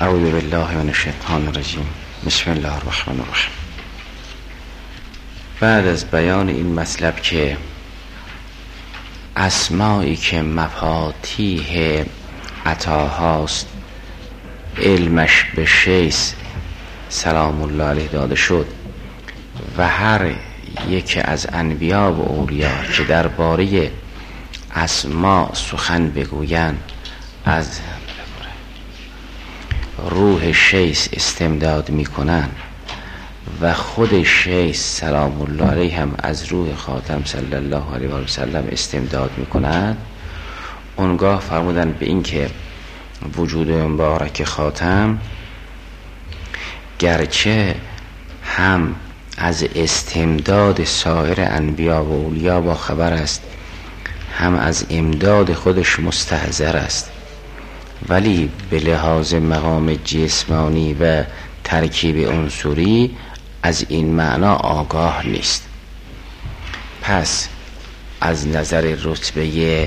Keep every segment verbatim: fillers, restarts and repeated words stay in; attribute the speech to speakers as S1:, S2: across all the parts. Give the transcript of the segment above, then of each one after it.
S1: اعوذ بالله من الشیطان الرجیم. بسم الله الرحمن الرحیم. بعد از بیان این مطلب که اسمایی که مفاتیح عطاهاست علمش به شیس سلام الله علیه داده شد و هر یک از انبیا و اولیا که درباره اسما سخن بگویند از روح شیس استمداد میکنن و خود شیس سلام الله علیه هم از روح خاتم صلی الله علیه و سلم استمداد میکنن. اونگاه فرمودن به این که وجود مبارک خاتم گرچه هم از استمداد سایر انبیا و اولیا با خبر است، هم از امداد خودش مستحضر است، ولی به لحاظ مقام جسمانی و ترکیب عنصری از این معنا آگاه نیست. پس از نظر رتبه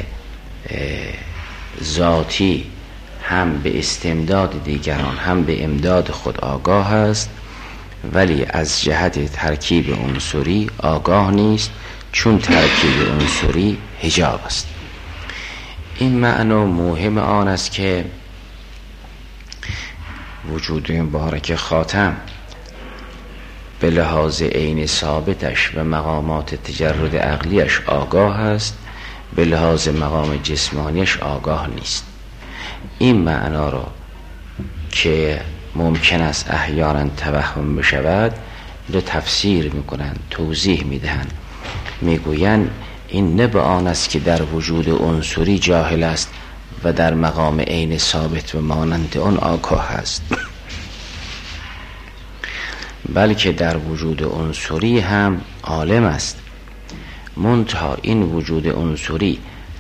S1: ذاتی هم به استمداد دیگران هم به امداد خود آگاه است، ولی از جهت ترکیب عنصری آگاه نیست، چون ترکیب عنصری حجاب است. این معنا مهم آن است که وجود مبارک خاتم به لحاظ عین ثابتش و مقامات تجرد عقلیش آگاه است، به لحاظ مقام جسمانیش آگاه نیست. این معنا را که ممکن است احیانا توهم بشود رو تفسیر میکنند، توضیح میدهند، میگویند این نه به آن است که در وجود عنصری جاهل است و در مقام عین ثابت و مانند آن آگاه است، بلکه در وجود عنصری هم عالم است. منتها این وجود عنصری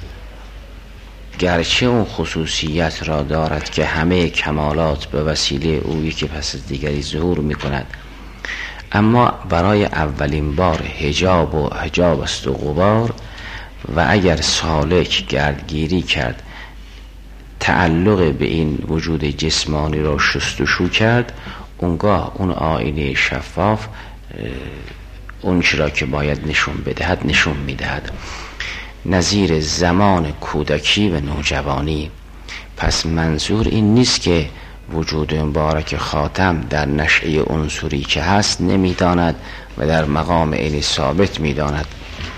S1: گرچه اون خصوصیت را دارد که همه کمالات به وسیله اویی که پس از دیگری ظهور می کند، اما برای اولین بار حجاب و حجاب است و غبار، و اگر سالک گردگیری کرد تعلق به این وجود جسمانی را شستشو کرد، اونگاه اون آینه شفاف اون چرا که باید نشون بدهد نشون میدهد، نظیر زمان کودکی و نوجوانی. پس منظور این نیست که وجود مبارک خاتم در نشأه عنصری که هست نمیداند و در مقام عین ثابت میداند،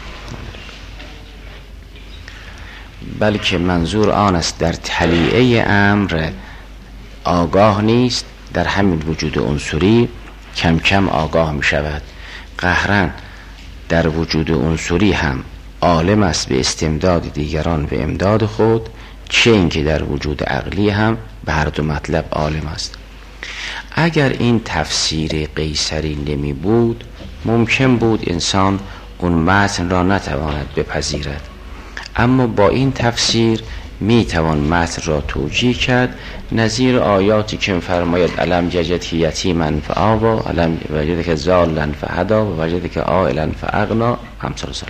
S1: بلکه منظور آن است در تلیعه امر آگاه نیست، در همین وجود عنصری کم کم آگاه می شود. قهرن در وجود عنصری هم عالم است به استمداد دیگران و امداد خود، چه اینکه در وجود عقلی هم به هر دو مطلب عالم است. اگر این تفسیر قیصری نمی بود، ممکن بود انسان اون متن را نتواند بپذیرد، اما با این تفسیر می توان متن را توجیه کرد، نظیر آیاتی که فرماید الم یجدک یتیما فآوی، الم یجدک ضالا فهدی و وجدک عائلا فاغنی، امثال ذلک.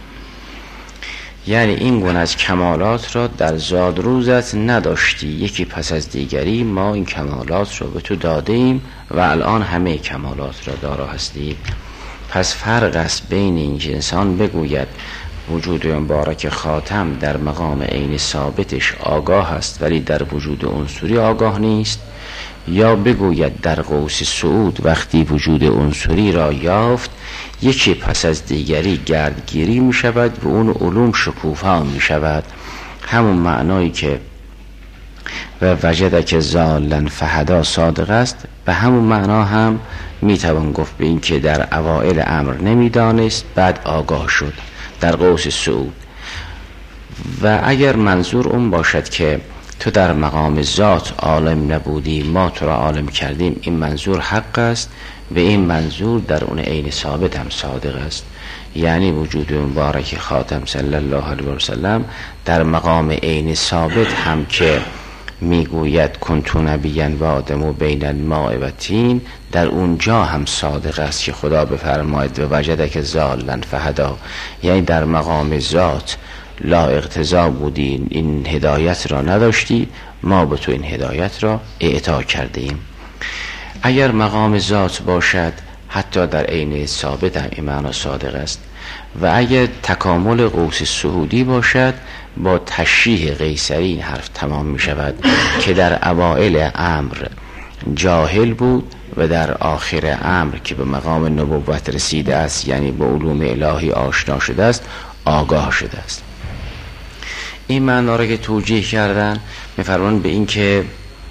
S1: یعنی این گونه از کمالات را در زادروزت نداشتی، یکی پس از دیگری ما این کمالات را به تو داده ایم و الان همه کمالات را دارا هستی. پس فرق است بین این که انسان بگوید وجود مبارک خاتم در مقام عین ثابتش آگاه است ولی در وجود عنصری آگاه نیست، یا بگوید در قوس صعود وقتی وجود عنصری را یافت یکی پس از دیگری گردگیری می شود و اون علوم شکوفا می شود. همون معنایی که و وجدک ضالا فهدی صادق است، به همون معنا هم می توان گفت به این که در اوائل امر نمی دانست بعد آگاه شد در قوس صعود. و اگر منظور اون باشد که تو در مقام ذات عالم نبودی ما تو را عالم کردیم، این منظور حق است و این منظور در اون عین ثابت هم صادق است. یعنی وجود مبارک خاتم صلی الله علیه و سلم در مقام عین ثابت هم که میگوید کنت نبیا و آدم بین الماء و طین، در اونجا هم صادق است که خدا بفرماید و وجدک ضالا فهدی، یعنی در مقام ذات لا اقتضا بودی، این هدایت را نداشتی، ما به تو این هدایت را اعطا کرده ایم. اگر مقام ذات باشد حتی در عین ثابت هم این معنا صادق است، و اگر تکامل قوس سهودی باشد با تشریح قیصری این حرف تمام می شود که در اوائل امر جاهل بود و در آخر امر که به مقام نبوت رسیده است، یعنی به علوم الهی آشنا شده است، آگاه شده است. این معنا را که توجیه کردن می‌فرمایند به این که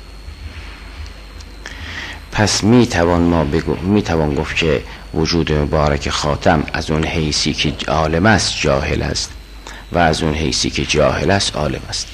S1: پس میتوان ما بگو میتوان گفت که وجود مبارک خاتم از اون حیثی که عالم است جاهل است و از اون حیثی که جاهل است عالم است.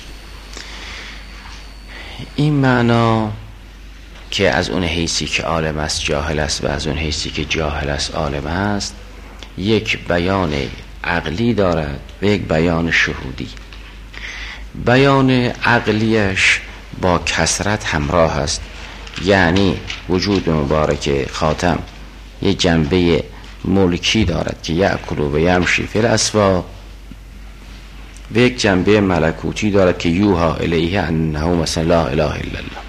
S1: این معنا که از اون حیثی که عالم است جاهل است و از اون حیثی که جاهل است عالم است یک بیان عقلی دارد و یک بیان شهودی. بیان عقلیش با کثرت همراه است، یعنی وجود مبارک خاتم یک جنبه ملکی دارد که یأکل و یمشی فی الاسواق و یک جنبه ملکوتی دارد که یوحی الیه انه مثلا لا اله الا الله.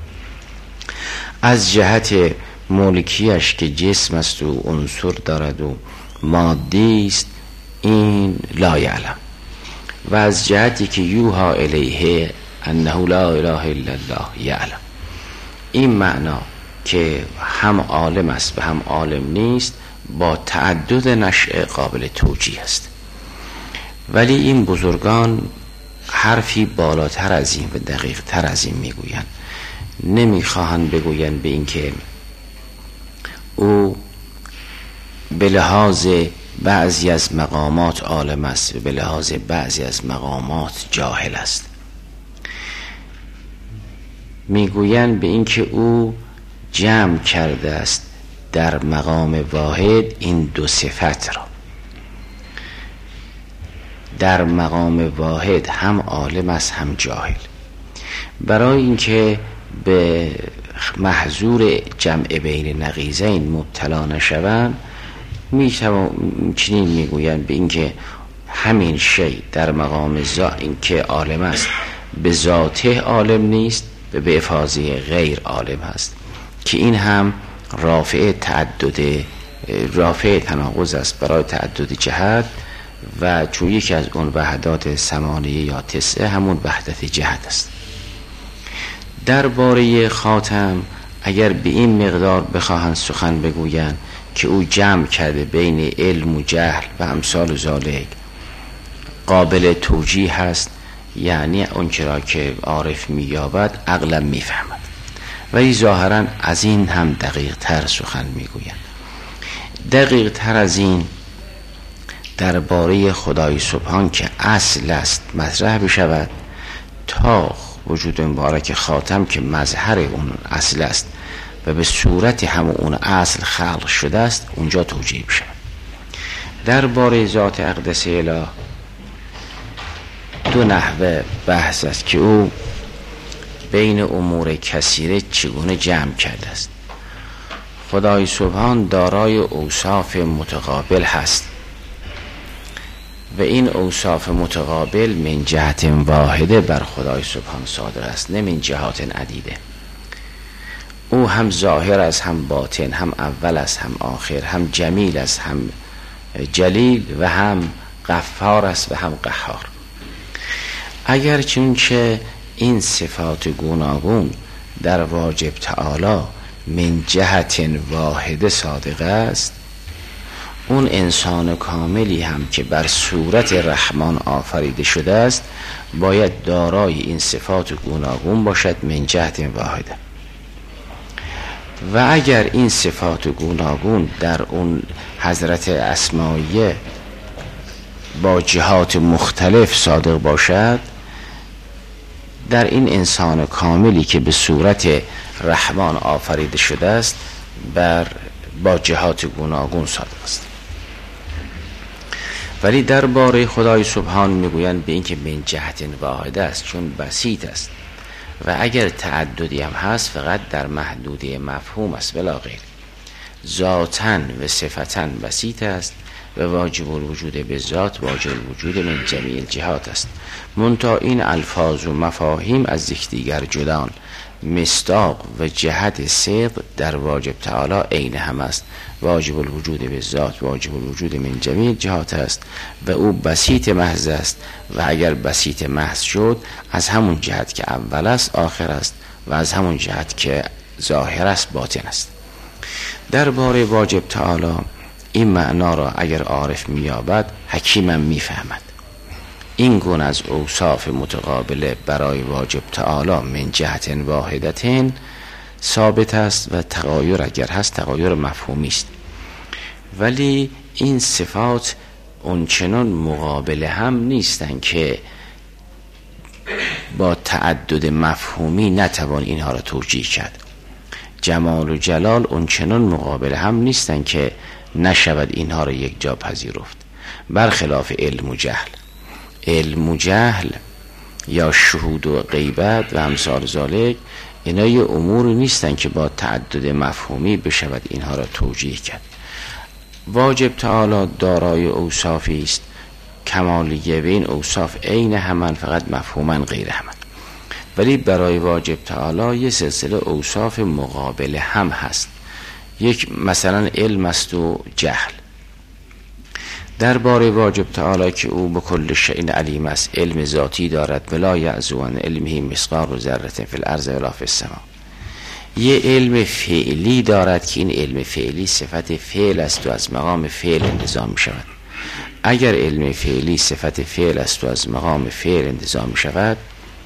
S1: از جهت ملکیش که جسم است و عنصر دارد و مادی است این لا یعلم، و از جهتی که یوحی الیه انه لا اله الا الله یعلم. این معنا که هم عالم است و هم عالم نیست با تعدد نشأ قابل توجیه است. ولی این بزرگان حرفی بالاتر از این و دقیق تر از این میگویند. نمیخواهند بگویند به این که او به لحاظ بعضی از مقامات عالم است و به لحاظ بعضی از مقامات جاهل است. میگویند به این که او جمع کرده است در مقام واحد این دو صفت را. در مقام واحد هم عالم است هم جاهل. برای اینکه به محظور جمع بین نقیضین مبتلا نشوند میشوند چنین میگویند به اینکه همین شی در مقام ذات این که عالم است به ذاته عالم نیست و به افاضه غیر عالم است، که این هم رافع تعدد رافع تناقض است برای تعدد جهت، و چون یکی از اون وحدات ثمانیه یا تسعه همون وحدت جهت است. درباره خاتم اگر به این مقدار بخواهند سخن بگویند که او جمع کرده بین علم و جهل و امثال ذالک قابل توجیه هست، یعنی اون چرا که عارف مییابد عقلا میفهمد، ولی ظاهرا از این هم دقیق تر سخن میگویند. دقیق تر از این درباره خدای سبحان که اصل است مطرح بشود تا وجود مبارک خاتم که مظهر اون اصل است و به صورت همون اون اصل خلق شده است اونجا توجیه بشه. درباره ذات اقدس اله دو نحوه بحث است که او بین امور کثیره چگونه جمع کرده است. خدای سبحان دارای اوصاف متقابل هست و این اوصاف متقابل من جهت واحده بر خدای سبحان صادر است، نه من جهات عدیده. او هم ظاهر است هم باطن، هم اول است هم آخر، هم جمیل است هم جلیل و هم غفار است و هم قهار. اگر چونچه این صفات گوناگون در واجب تعالی من جهت واحده صادق است، اون انسان کاملی هم که بر صورت رحمان آفریده شده است باید دارای این صفات گوناگون باشد من جهت واحده. و اگر این صفات گوناگون در اون حضرت اسماییه با جهات مختلف صادق باشد، در این انسان کاملی که به صورت رحمان آفریده شده است بر با جهات گوناگون صادق است. ولی درباره خدای سبحان میگویند به اینکه من جهت واحده است، چون بسیط است و اگر تعددی هم هست فقط در محدوده مفهوم است بلا غیر. ذاتاً و صفتاً بسیط است و واجب الوجود به ذات واجب الوجود من جمیع الجهات است. منتها این الفاظ و مفاهیم از یکدیگر جدان، مصداق و جهت صدق در واجب تعالی عین هم است. واجب الوجود به ذات واجب الوجود من جمیع الجهات است و او بسیط محض است و اگر بسیط محض شد از همون جهت که اول است آخر است و از همون جهت که ظاهر است باطن است. درباره واجب تعالی این معنا را اگر عارف میابد حکیمم میفهمد. این گونه از اوصاف متقابله برای واجب تعالی من جهت واحدتین ثابت است و تغایر اگر هست تغایر مفهومی است، ولی این صفات اونچنان مقابله هم نیستن که با تعدد مفهومی نتوان اینها را توجیه کرد. جمال و جلال اونچنان مقابله هم نیستن که نشود اینها را یک جا پذیرفت، برخلاف علم و جهل. علم و جهل یا شهود و غیبت و امثال ذالک اینا یه امور نیستن که با تعدد مفهومی بشود اینها را توجیه کرد. واجب تعالی دارای اوصافی است کمالیه و این اوصاف عین همان فقط مفهوما غیر همان، ولی برای واجب تعالی یه سلسله اوصاف مقابله هم هست. یک مثلا علم است و جهل. درباره واجب تعالی که او به کل شیء علیم است، علم ذاتی دارد ولا یعزو عن علمه مثقال ذره فی الارض ولا فی السماء. یه علم فعلی دارد که این علم فعلی صفت فعل است و از مقام فعل انتزاع می شود. اگر علم فعلی صفت فعل است و از مقام فعل انتزاع می شود،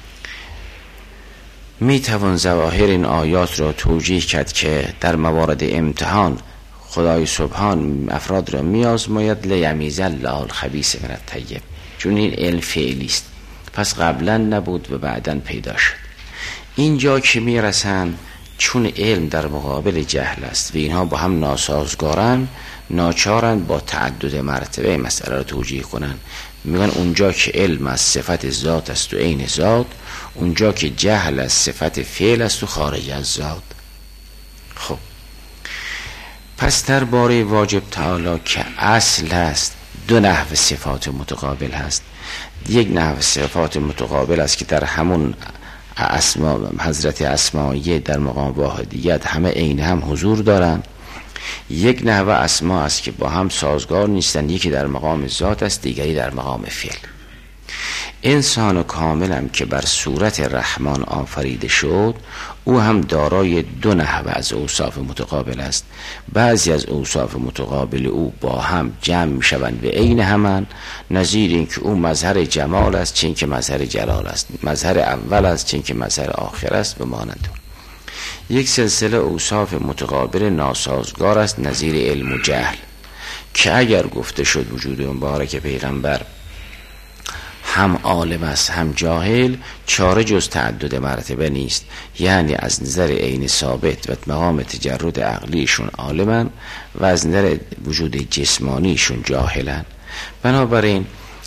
S1: می توان ظواهر این آیات را توجیه کرد که در موارد امتحان خدای سبحان افراد را می آزماید لیمیز الله الخبیث من الطیب، چون این علم فعلی است، پس قبلا نبود و بعدا پیدا شد. اینجا که می رسند چون علم در مقابل جهل است و اینها با هم ناسازگارن، ناچارن با تعدد مرتبه مسئله را توجیه کنن. میگن اونجا که علم از صفت ذات است و عین ذات، اونجا که جهل از صفت فعل است و خارج از ذات. خب پس در باره واجب تعالی که اصل است دو نحو صفات متقابل هست. یک نحو صفات متقابل است که در همون اسما حضرت اسمایه در مقام واحدیت همه عین هم حضور دارن. یک نحو اسما است که با هم سازگار نیستن، یکی در مقام ذات است دیگری در مقام فعل. انسان کامل هم که بر صورت رحمان آفریده شد، او هم دارای دو نحو از اوصاف متقابل است. بعضی از اوصاف متقابل او با هم جمع می شوند و عین همان، نظیر این که او مظهر جمال است چون که مظهر جلال است، مظهر اول است چون که مظهر آخر است و مانند. یک سلسله اوصاف متقابل ناسازگار است نظیر علم و جهل، که اگر گفته شد وجود مبارک پیغمبر هم عالم است هم جاهل، چاره جز تعدد مرتبه نیست. یعنی از نظر عین ثابت و مقام تجرد عقلیشون عالمن و از نظر وجود جسمانیشون جاهلن. بنابراین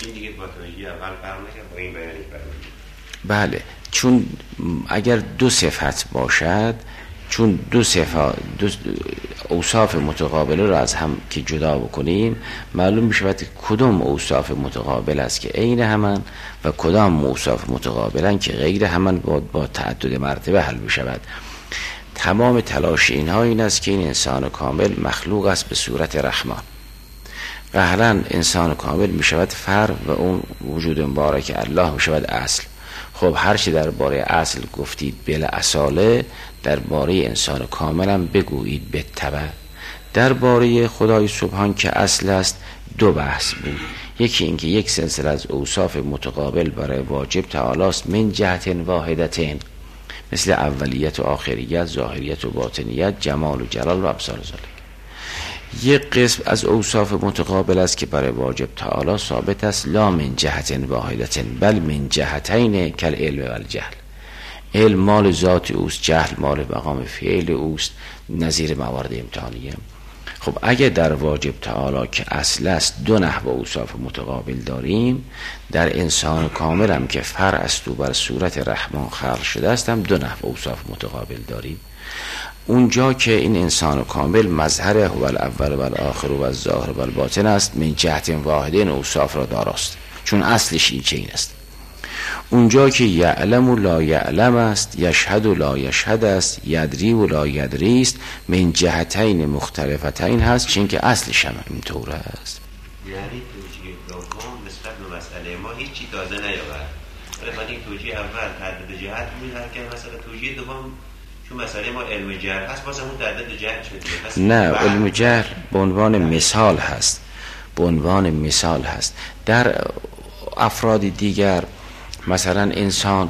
S1: بله، چون اگر دو صفت باشد، چون دو صفات دو اوصاف متقابله را از هم که جدا بکنیم، معلوم میشود کدام اوصاف متقابل است که عین همان و کدام اوصاف متقابلن که غیر همان با, با تعدد مرتبه حل بشود. تمام تلاش اینها این است که این انسان کامل مخلوق است به صورت رحمان. قهرن انسان کامل میشود فرع و اون وجود مبارک الله میشود اصل. خب هرچی درباره اصل گفتید بلا اصاله، درباره انسان کاملا بگویید به تبع. درباره خدای سبحان که اصل است دو بحث بود. یکی اینکه یک سلسله از اوصاف متقابل برای واجب تعالی است من جهت واحدتین، مثل اولیت و آخریت، ظاهریت و باطنیت، جمال و جلال و امثال ذالک. یک قسم از اوصاف متقابل است که برای واجب تعالی ثابت است لا من جهت واحدتن بل من جهتین کل علم و الجهل. علم مال ذات اوست، جهل مال مقام فعل اوست، نظیر موارد امتحانیه. خب اگه در واجب تعالی که اصل است دو نحو اوصاف متقابل داریم، در انسان کامل هم که فرع است و بر صورت رحمان خلق شده است هم دو نحو اوصاف متقابل داریم. اونجا که این انسان کامل مظهر هو الاول و الاخر و الظاهر و الباطن است، من جهت واحده این اوصاف را داراست، چون اصلش این چنین است. اونجا که یعلم و لا یعلم است، یشهد و لا یشهد است، یدری و لا یدری است، من جهتین مختلفتین هست، چون که اصلش هم اینطور است.
S2: یعنی توجیه دوم نسبت به مسئله ما هیچی تازه نیاورد، ولی این توجیه اول تعدد جهت می‌دهد که مثلا توجیه دوم چون مسئله ما علم جهل هست باز همون تعدد جهت شده.
S1: نه، علم جهل به عنوان مثال هست، به عنوان مثال هست. در افراد دیگر مثلا انسان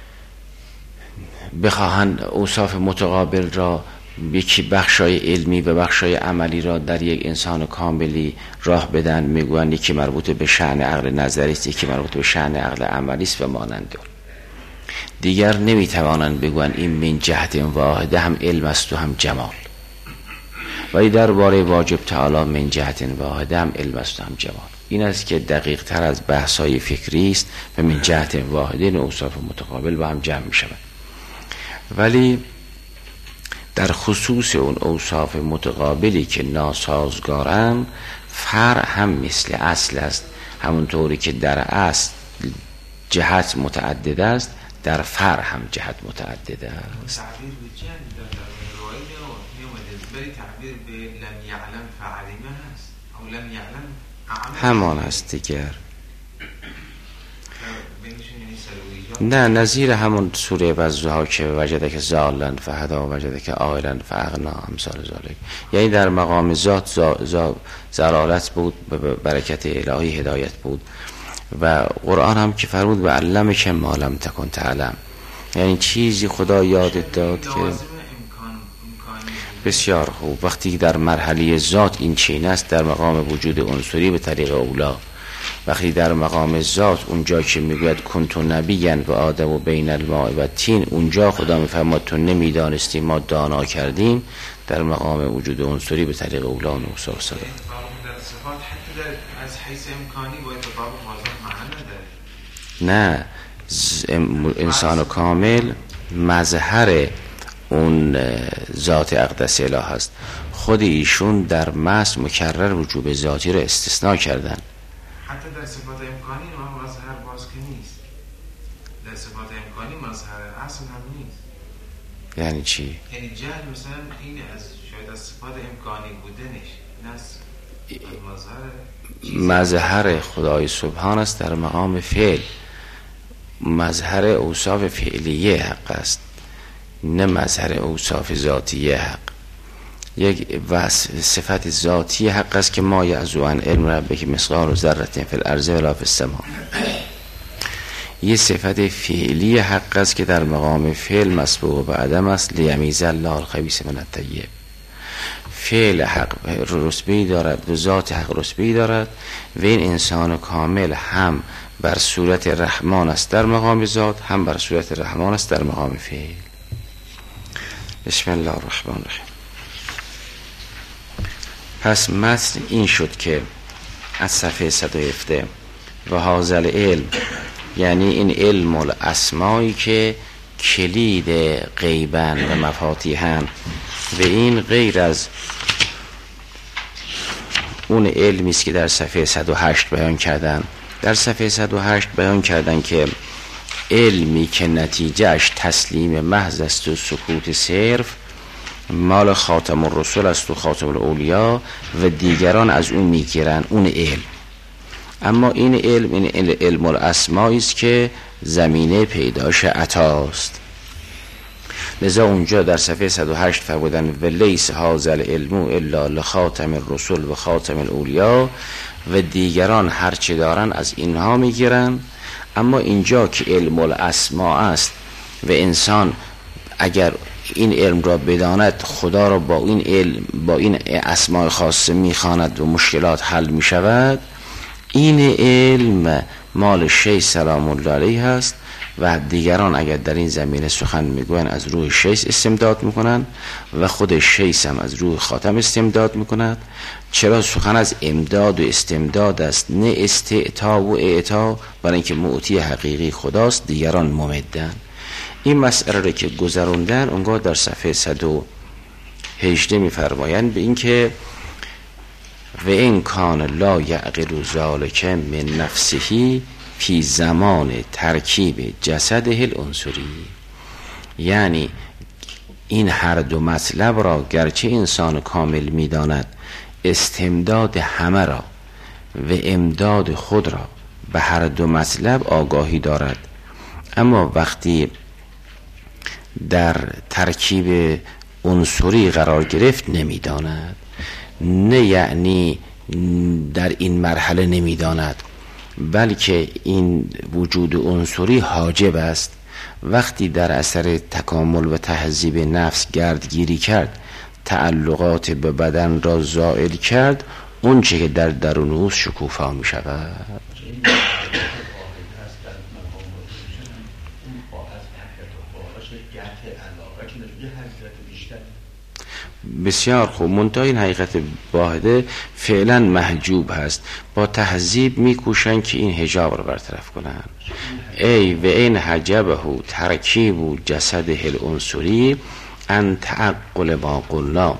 S1: بخواهند اوصاف متقابل را، یکی بخشای علمی و بخشای عملی را در یک انسان کاملی راه بدن، میگویند یکی مربوط به شأن عقل نظری است، یکی مربوط به شأن عقل عملی است و مانند آن. دیگر نمیتوانند بگویند این من جهت واحده هم علم است و هم جمال، ولی درباره واجب تعالی من جهت واحده هم علم است و هم جمال. این است که دقیق تر از بحث‌های فکری است و من جهت واحده این اوصاف متقابل با هم جمع می شود. ولی در خصوص اون اوصاف متقابلی که ناسازگارند، فرع هم مثل اصل است. همونطوری که در اصل جهت متعدد است، در فرع هم جهت متعدد است.
S3: تعبیر به جهل در روایی میومده، ولی تعبیر به لم یعلم فعلمه هست او لم یعلم
S1: همان است دیگر. نه، نظیر همون سوره والضحی که وجدک ضالا فهدا وجدک عائلا فاغنا امثال ذالک، یعنی در مقام ذات ضلالت بود، به برکت الهی هدایت بود. و قرآن هم که فرمود و علمک ما لم تکن تعلم، یعنی چیزی خدا یادت داد که بسیار خوب. وقتی در مرحله ذات این چین است، در مقام وجود عنصری به طریق اولا. وقتی در مقام ذات اونجا که میگوید کنت نبیا و آدم و بین الماء و تین، اونجا خدا میفرماد تو نمیدانستی ما دانا کردیم، در مقام وجود عنصری به طریق اولا و نوسا و صدا.
S3: در صفات حتی در از حیث امکانی باید تطابق واضح معنی نداره.
S1: نه، انسان کامل مظهر اون ذات اقدس اله هست. خود ایشون در مس مکرر وجوب ذاتی را استثناء کردن.
S3: حتی در صفات امکانی ما مظهر باز که نیست. در صفات امکانی مظهر اصل هم نیست.
S1: یعنی چی؟
S3: یعنی جهل مثلا این از شاید از صفات امکانی بودنش نست
S1: مظهر مظهر خدای سبحان است در مقام فعل. مظهر اوصاف فعلیه حق است، نه مظهر اوصاف ذاتی حق. یک صفت ذاتی حق است که ما یعزو عن علم ربک مثقال ذره فی الارض ولا فی السماء. یه صفت فعلی حق است که در مقام فعل مسبوق به عدم است، لیمیز الله الخبیث من الطیب. فعل حق رتبه‌ای دارد و ذات حق رتبه‌ای دارد و این انسان کامل هم بر صورت رحمان است در مقام ذات، هم بر صورت رحمان است در مقام فعل. بسم الله الرحمن الرحیم. پس متن این شد که از صفحه صد و هفده و حاصل علم، یعنی این علم الاسمایی که کلید غیبن و مفاتیحن، و این غیر از اون علمی است که در صفحه صد و هشت بیان کردن. در صفحه صد و هشت بیان کردن که علمی که نتیجهش تسلیم محض است و سکوت صرف، مال خاتم الرسول است و خاتم الاولیا و دیگران از اون میگیرن اون علم. اما این علم این علم الاسمایی است که زمینه پیداش عطاست. لذا اونجا در صفحه صد و هشت فرمودن و لیس هذا العلم الا لخاتم الرسول و خاتم الاولیا، و دیگران هرچه دارن از اینها میگیرن. اما اینجا که علم الاسما است و انسان اگر این علم را بداند، خدا را با این علم با این اسماء خاصه میخواند و مشکلات حل میشود، این علم مال شیخ سلام الله علیه هست و دیگران اگر در این زمینه سخن میگوین از روح شیخ استمداد میکنن و خود شیخ هم از روح خاتم استمداد میکند. چرا سخن از امداد و استمداد است، نه استعطا و اعطا، برای اینکه معطی حقیقی خداست، دیگران ممدن. این مسئله رو که گذروندن اونگاه در صفحه صد و هجده میفرمایند به این که و این کان لا یعقل ذالک من نفسه فی زمان ترکیب جسده العنصری، یعنی این هر دو مطلب را گرچه انسان کامل میداند استمداد همه را و امداد خود را به هر دو مطلب آگاهی دارد، اما وقتی در ترکیب عنصری قرار گرفت نمیداند. نه یعنی در این مرحله نمیداند، بلکه این وجود عنصری حاجب است. وقتی در اثر تکامل و تهذیب نفس گردگیری کرد، تعلقات به بدن را زائل کرد، اون چه که در درون اوست شکوفا می شود. بسیار خوب. منتها این حقیقت واحده فعلا محجوب هست، با تهذیب میکوشن که این حجاب رو برطرف کنن. ای و این حجبه ترکیب جسده العنصری ان تعقل ما قلنا.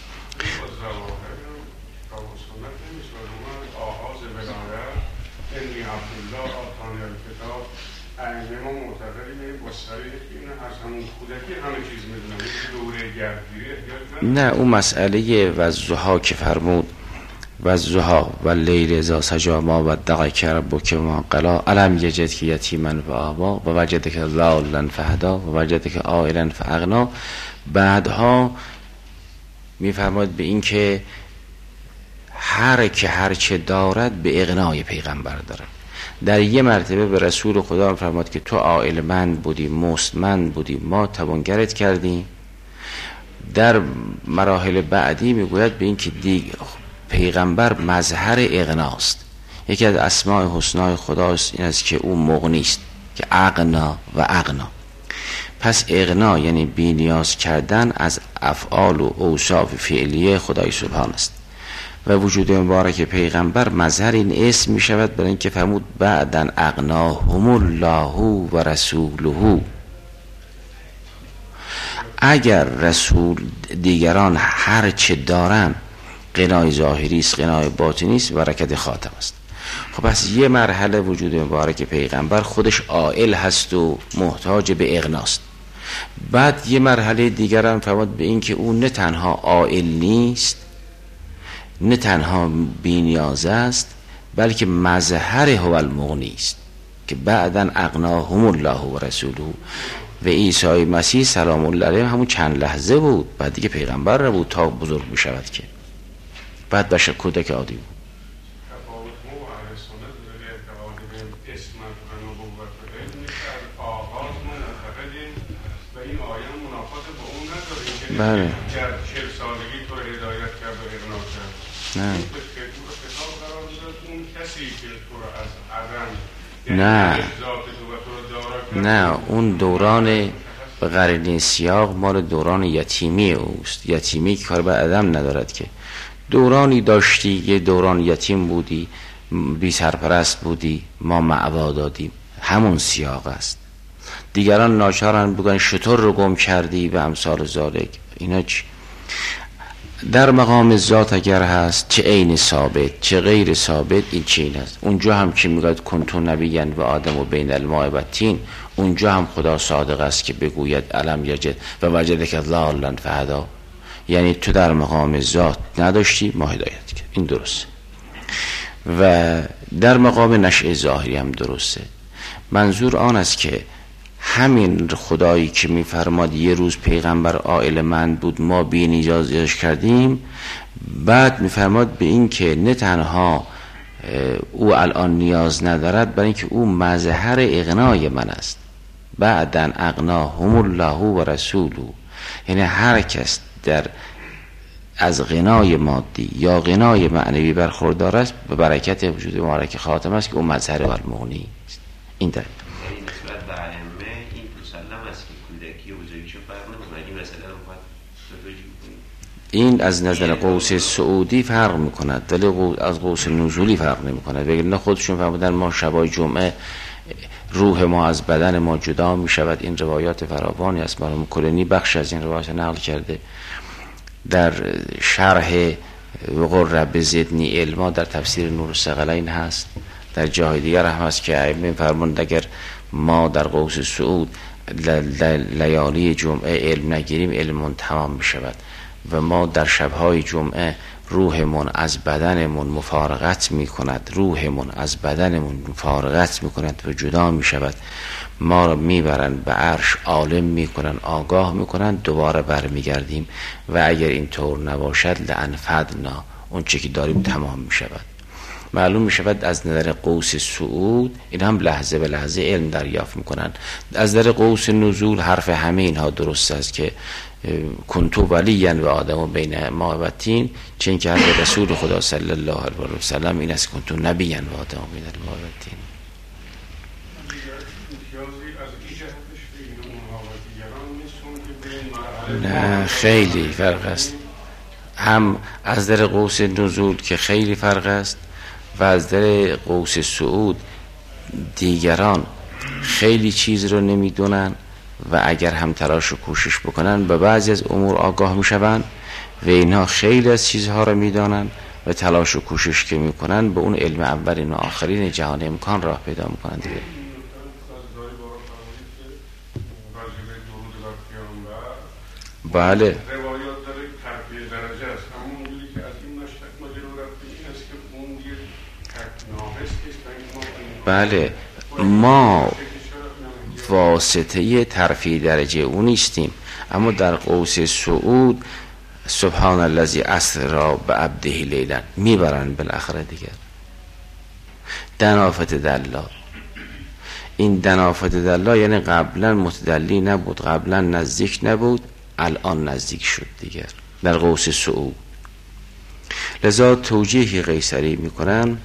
S1: نه اون مسئله وضحا که فرمود وضحا و لیل اذا سجی ما ودعک ربک ما قلا الم یجد که یتیما و آوا و وجد که ضالا فهدا و وجد که عائلا فاغنا، بعدها میفرماید به این که هر که هر چه دارد به اغنای پیغمبر دارد. در یه مرتبه به رسول خدا میفرماید که تو عائلمند بودی، مستمند بودی، ما توانگرت کردیم. در مراحل بعدی میگوید به این که دیگه پیغمبر مظهر اغناست. یکی از اسماء حسنای خداست این است که او مغنیست، که اغنا و اغنا. پس اغنا یعنی بی نیاز کردن از افعال و اوصاف فعلیه خدای سبحان است و وجود مبارک پیغمبر مظهر این اسم می شود، برای اینکه فرمود بعدن اغناهم الله و رسوله. اگر رسول دیگران هر چه دارن غنای ظاهری است، غنای باطنی است، برکت خاتم است. خب پس یه مرحله وجود مبارک پیغمبر خودش عائل هست و محتاج به اغناست. بعد یه مرحله دیگر هم فرمود به این که اون نه تنها عائل نیست، نه تنها بی نیاز است، بلکه مظهر هو المغنی است، که بعدن اغناهم الله و رسوله. و عیسی مسیح سلام الله علیه همون چند لحظه بود، بعد دیگه پیغمبر را بود تا بزرگ بشود، که بعد بشه کودک عادی بود. بله. نه نه نه اون دوران به قرینه سیاق مال دوران یتیمی اوست. یتیمی که کار به عدم ندارد، که دورانی داشتی، یه دوران یتیم بودی، بی سرپرست بودی، ما معوا دادیم، همون سیاق است. دیگران ناچارن بگن شطور رو گم کردی و امثال ذالک. اینا چی؟ در مقام ذات اگر هست، چه عین ثابت چه غیر ثابت، این چین هست. اونجا هم که میگوید کنتو نبیین و آدم و بین الماء و الطین، اونجا هم خدا صادق است که بگوید الم یجد و وجدک ضالا فهدا، یعنی تو در مقام ذات نداشتی، ما هدایت کرد. این درسته. و در مقام نشأ ظاهری هم درسته. منظور آن است که همین خدایی که میفرماد یه روز پیغمبر عائل مند بود، ما بی نیازش کردیم، بعد میفرماد به این که نه تنها او الان نیاز ندارد، برای اینکه او مظهر اغنای من است. بعدن اغناهم الله و رسوله، یعنی هر کس در از غنای مادی یا غنای معنوی برخوردار است، به برکت وجود مبارک خاتم است که او مظهر و المغنی است. این در این از نظر قوس سعودی فرق میکند، ولی از قوس نزولی فرق نمیکند. بگید نه خودشون فرمودن ما شبای جمعه روح ما از بدن ما جدا می شود. این روایات فراوانی است. مرحوم کلینی بخش از این روایات نقل کرده. در شرح وقل رب زدنی علما در تفسیر نور الثقلین هست. در جای دیگر هم هست که ائمه فرمودند اگر ما در قوس صعود لیالی جمعه علم نگیریم علمون تمام می شود و ما در شبهای جمعه روحمون از بدنمون مفارقت می کند روحمون از بدنمون مفارقت می کند و جدا می شود. ما را می برند به عرش، عالم می کنند، آگاه می کنند، دوباره برمی گردیم و اگر این طور نباشد لانفدنا، اون چی که داریم تمام می شود. معلوم می شود از نظر قوس صعود این هم لحظه به لحظه علم دریافت می کنند. از نظر قوس نزول حرف همه اینها درست است که کنتو ولیاً و آدم بین ما و تین، چون که حضرت رسول خدا صلی الله علیه و سلم این است کنتو نبیاً و آدم بین ما و تین. نه خیلی فرق است. هم از در قوس نزول که خیلی فرق است و از در قوس صعود دیگران خیلی چیز رو نمیدونن و اگر هم تلاش و کوشش بکنن به بعضی از امور آگاه میشوند و اینها خیلی از چیزها رو میدانن و تلاش و کوشش که میکنن به اون علم اولین و آخرین جهان امکان راه پیدا میکنن دیگه. بله بله ما واسطه ترفیع درجه اون نیستیم، اما در قوس صعود سبحان الذی اسری بعبده لیلا میبرن بالاخره دیگر. دنافت دلا، این دنافت دلا یعنی قبلا متدلی نبود، قبلا نزدیک نبود، الان نزدیک شد دیگر در قوس صعود. لذا توجیهی قیصری میکنن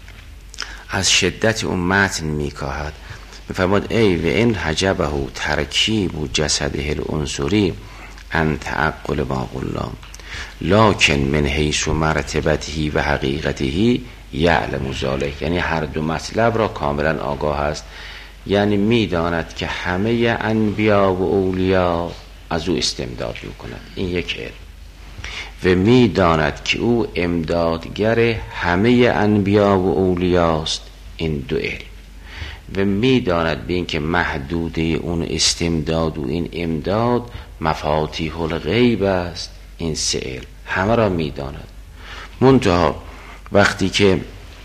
S1: از شدت اون متن میکاهد، میفرماد ای و این حجبه ترکیب و جسده العنصری ان تعقل ما قلنا لکن من حیث مرتبته و حقیقته یعلم ذلک. یعنی هر دو مطلب را کاملا آگاه است، یعنی میداند که همه انبیا و اولیا از او استمداد میکنند، این یک علم، و میداند که او امدادگر همه انبیا و اولیاست، این دو علم، و میداند به این که محدوده اون استمداد و این امداد مفاتیح الغیب است، این سه علم، همه را میداند. منتها وقتی که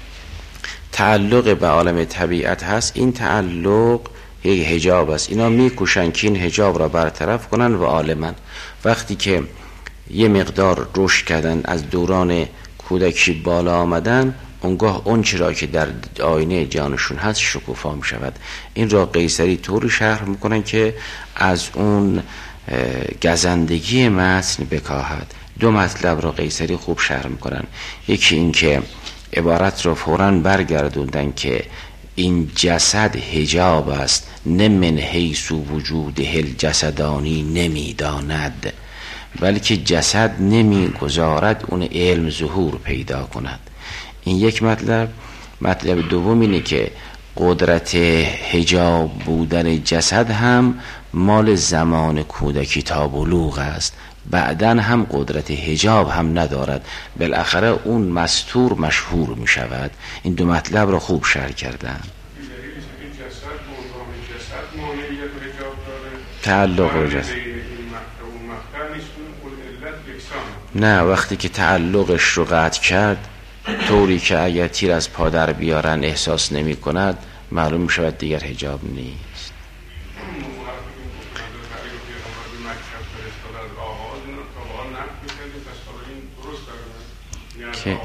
S1: تعلق به عالم طبیعت هست، این تعلق یک حجاب است، اینا میکوشن که این حجاب را برطرف کنن و عالمن. وقتی که یه مقدار رشد کردن از دوران کودکی بالا آمدن، اونگاه اون چرا که در آینه جانشون هست شکوفا می شود. این را قیصری طوری شرح میکنن که از اون گزندگی متن بکاهد. دو مطلب را قیصری خوب شرح میکنن. یکی این که عبارت را فوراً برگردوندن که این جسد حجاب است، نه من حیث وجوده الجسدانی نمیداند، بلکه جسد نمیگذارد اون علم ظهور پیدا کند. این یک مطلب. مطلب دوم اینه که قدرت حجاب بودن جسد هم مال زمان کودکی تا بلوغ است، بعداً هم قدرت حجاب هم ندارد، بالاخره اون مستور مشهور می شود. این دو مطلب را خوب شرح کردن. تعلق و جسد نه، وقتی که تعلقش رو قطع کرد طوری که اگر تیر از پادر بیارن احساس نمی کند، معلوم می شود دیگر حجاب نیست. که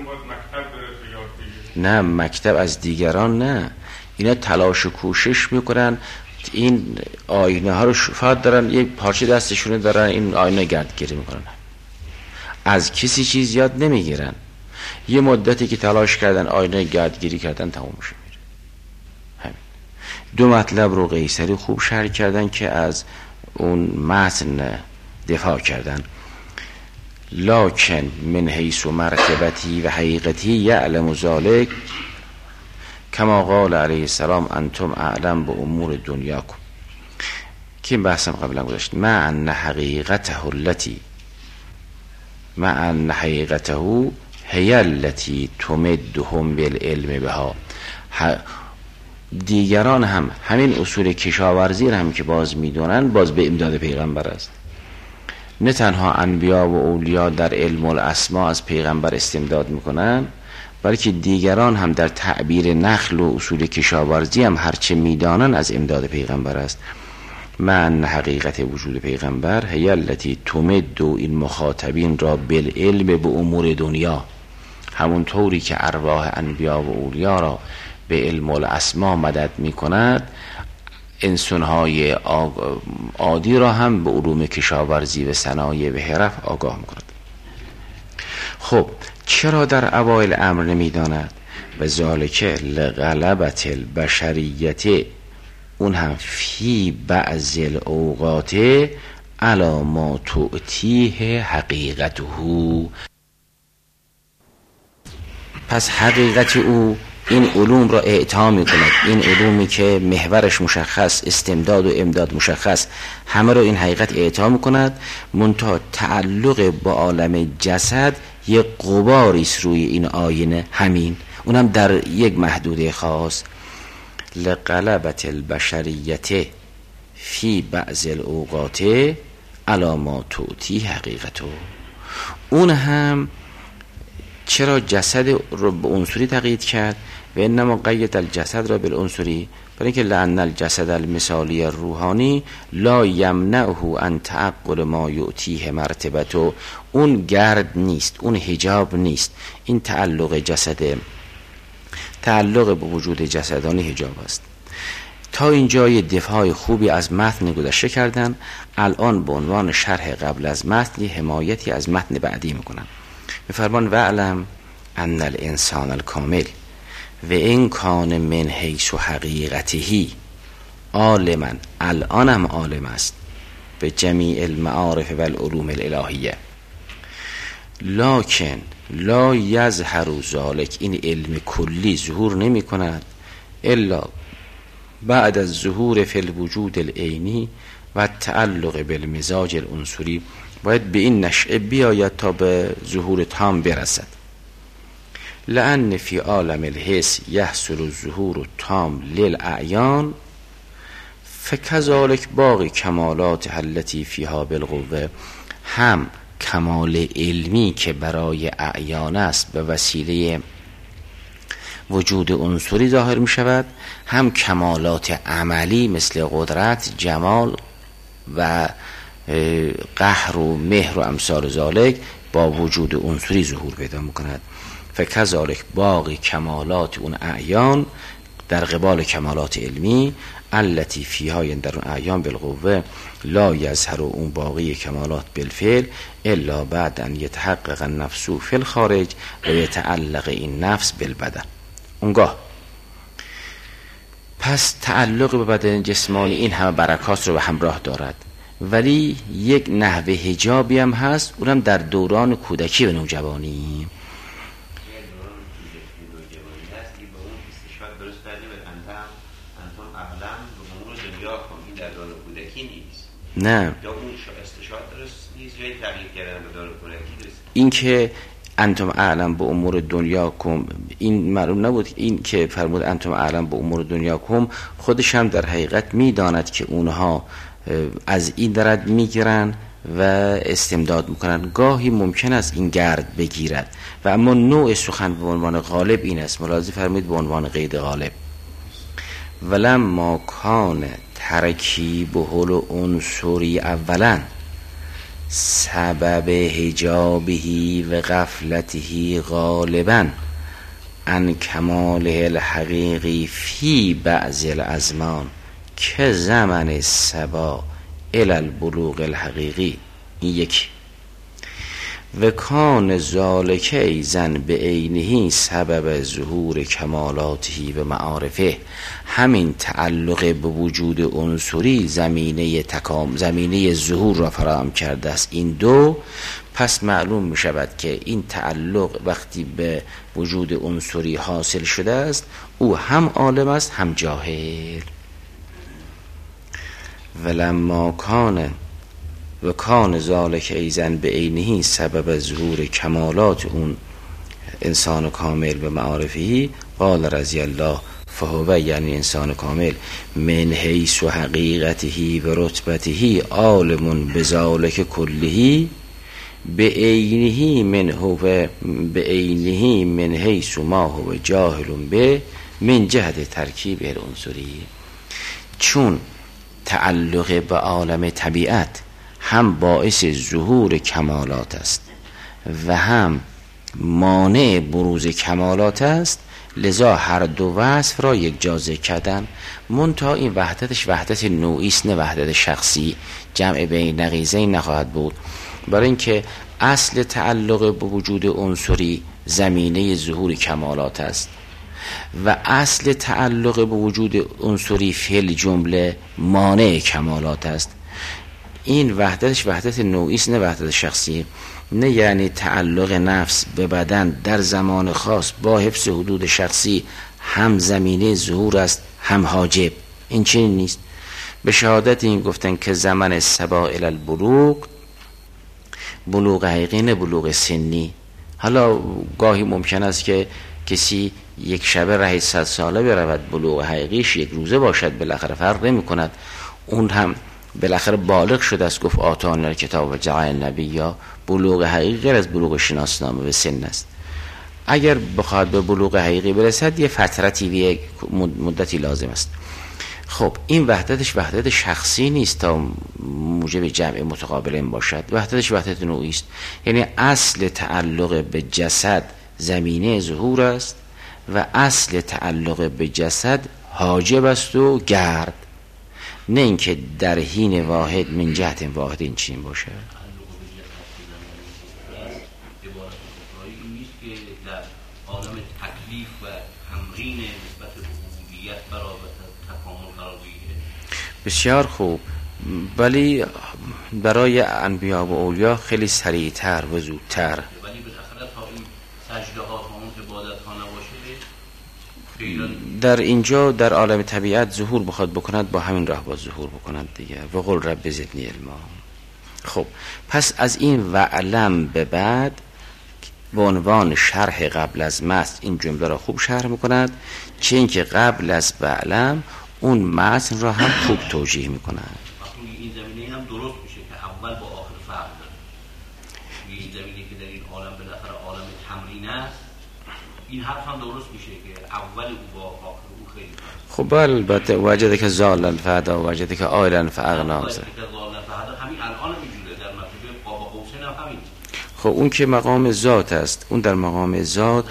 S1: نه مکتب از دیگران نه، اینا تلاش و کوشش میکنن این آینه ها رو شفاعت دارن، یک پارچه دستشونه دارن این آینه گردگیری میکنن، از کسی چیز یاد نمیگیرن. یه مدتی که تلاش کردن آینه گردگیری کردن تموم میشه میره. همین دو مطلب رو قیصری خوب شرح کردن که از اون متن دفاع کردن. لکن من حیث و مرتبتی و حقیقتی یعلم ذلک، کما قال علیه السلام انتم اعلم به امور دنیاکم، که این بحثم قبلا گذاشت. مع ان حقیقته التي مع ان حقیقته هی التي تمدهم بالعلم بها، دیگران هم همین اصول کشاورزی را هم که باز میدونن باز به امداد پیغمبر است. نه تنها انبیا و اولیا در علم الاسما از پیغمبر استمداد میکنن، بلکه دیگران هم در تعبیر نخل و اصول کشاورزی هم هرچه میدانن از امداد پیغمبر است. من حقیقت وجود پیغمبر هی التی تمد این مخاطبین را بالعلم به امور دنیا، همون طوری که ارواح انبیا و اولیا را به علم الاسما مدد میکند، انسانهای عادی را هم به علوم کشاورزی و صنایع و حرف آگاه میکند. خب چرا در اوایل امر نمیداند؟ به ذالک لغلبت البشریت، اون هم فی بعض الاوقات علی ما تؤتیه حقیقته. پس حقیقت او این علوم را اعطا می کند، این علومی که محورش مشخص، استمداد و امداد مشخص، همه را این حقیقت اعطا می کند. منتها تعلق با عالم جسد یک غباری است روی این آینه، همین اونم در یک محدوده خاص. لغلبت البشریت فی بعض الاوقات علی ما تؤتی حقیقته. اون هم چرا جسد رو به عنصری تقیید کرد؟ و انما قید الجسد را بالعنصری، برای اینکه لأن الجسد المثالی روحانی لا یمنعه ان تعقل ما یؤتیه مرتبته. اون گرد نیست، اون حجاب نیست، این تعلق جسد، تعلق به وجود جسدانی حجاب است. تا اینجا یه دفاع خوبی از متن گذشته کردن. الان به عنوان شرح قبل از متن حمایتی از متن بعدی میکنن. میفرمان و علم ان الانسان الکامل و این کان من حیث و حقیقتهی عالما، الان هم عالم است به جمیع المعارف و العلوم الالهیه، لکن لا یظهر ذلک، این علم کلی ظهور نمی کند الا بعد از ظهور فی الوجود العینی و تعلق بالمزاج العنصری، باید به این نشعه بیاید تا به ظهور تام برسد. لأن فی عالم الحس یحصل الظهور التام للاعیان فکذالک باقی کمالات التي فیها بالقوه، هم کمال علمی که برای اعیان است به وسیله وجود عنصری ظاهر می شود، هم کمالات عملی مثل قدرت، جمال و قهر و مهر و امثال ذالک با وجود عنصری ظهور پیدا می کند. فکذالک باقی کمالات اون اعیان در قبال کمالات علمی التی فیها، در اون اعیان بالقوه، لا یظهر، اون باقی کمالات بالفعل الا بعد ان یتحقق النفس فی الخارج و یتعلق این نفس بالبدن. اونگاه پس تعلق به بدن جسمانی این همه برکات رو به همراه دارد، ولی یک نحوه حجابی هم هست، اونم در دوران کودکی و نوجوانی. نه، این که انتم اعلم به امور دنیاکم، این معلوم نبود. این که فرمود انتم اعلم به امور دنیاکم، خودش هم در حقیقت میداند که اونها از این درد میگیرن و استمداد میکنن. گاهی ممکن است این گرد بگیرد و اما نوع سخن به عنوان غالب این است. ملاحظه فرمید به عنوان قید غالب. ولما کان ترکیبه العنصری اولا سبب حجابه و غفلته غالبا عن کماله الحقیقی فی بعض الازمان که زمن سبا الی البلوغ الحقیقی. این یکی. و کان ذالک ایزن به عینه سبب ظهور کمالاته و معارفه. همین تعلق به وجود عنصری زمینه تکام زمینه ظهور را فراهم کرده است این دو. پس معلوم می شود که این تعلق وقتی به وجود عنصری حاصل شده است او هم عالم است هم جاهل. ولما کان و کان ذالک ایزن به عینه سبب ظهور کمالات اون انسان کامل به معارفی. قال رضی الله فهو، یعنی انسان کامل، من حیث و حقیقته و رتبته عالم بذالک کله به عینه من هو به عینه من حیث ما هو جاهل به من جهت ترکیب العنصری. چون تعلق به عالم طبیعت هم باعث ظهور کمالات است و هم مانع بروز کمالات است، لذا هر دو وصف را یک جا ذکر کردن. منتها این وحدتش وحدت نوعی است نه وحدت شخصی. جمع بین نقیضین نخواهد بود، برای اینکه اصل تعلق به وجود عنصری زمینه ظهور کمالات است و اصل تعلق به وجود عنصری فعل جمله مانع کمالات است. این وحدتش وحدت نوعی است نه وحدت شخصی. نه یعنی تعلق نفس به بدن در زمان خاص با حفظ حدود شخصی هم زمینه ظهور است هم حاجب. این چنین نیست. به شهادت این گفتن که زمان سبا الی البلوغ بلوغ حقیقی نه بلوغ سنی. حالا گاهی ممکن است که کسی یک شبه ره صد ساله برود، بلوغ حقیقیش یک روزه باشد، بالاخره فرق نمی کند. اون هم بالاخره بالغ شده است. گفت آتانا الکتاب و جاء النبی، یا بلوغ حقیقی غیر از بلوغ شناسنامه به سن است. اگر بخواد به بلوغ حقیقی برسد یه فترتی و یک مدتی لازم است. خب این وحدتش وحدت شخصی نیست تا موجب جمع متقابلین باشد. وحدتش وحدت نوعی است. یعنی اصل تعلق به جسد زمینه ظهور است و اصل تعلق به جسد حاجب است و گرد، نه اینکه در حین واحد من جهت واحد این چین باشه. بسیار خوب، ولی برای انبیا و اولیا خیلی سریعتر و زودتر.
S4: ولی بالاخره تا این سجده ها و اون عبادت ها نباشه
S1: در اینجا در عالم طبیعت ظهور بخواد بکند با همین راه با ظهور بکند دیگه. و قل رب زدنی علما. خب پس از این وعلم به بعد به عنوان شرح قبل از متن این جمله را خوب شرح میکند، چه اینکه قبل از وعلم اون متن را هم خوب توجیه میکند.
S4: این زمینه هم درست میشه که اول با آخر فرق داره. این زمینه که در این عالم بالاخره عالم تمرین است، این حرف هم درست میشه که اول او با آخر او خیلی فرق.
S1: خب البته وجده که زالن فعدا وجده که آیلن فعقنا.
S4: همین الان میجوره در مرتبه قاب قوسین هم همین.
S1: خب اون که مقام ذات است، اون در مقام ذات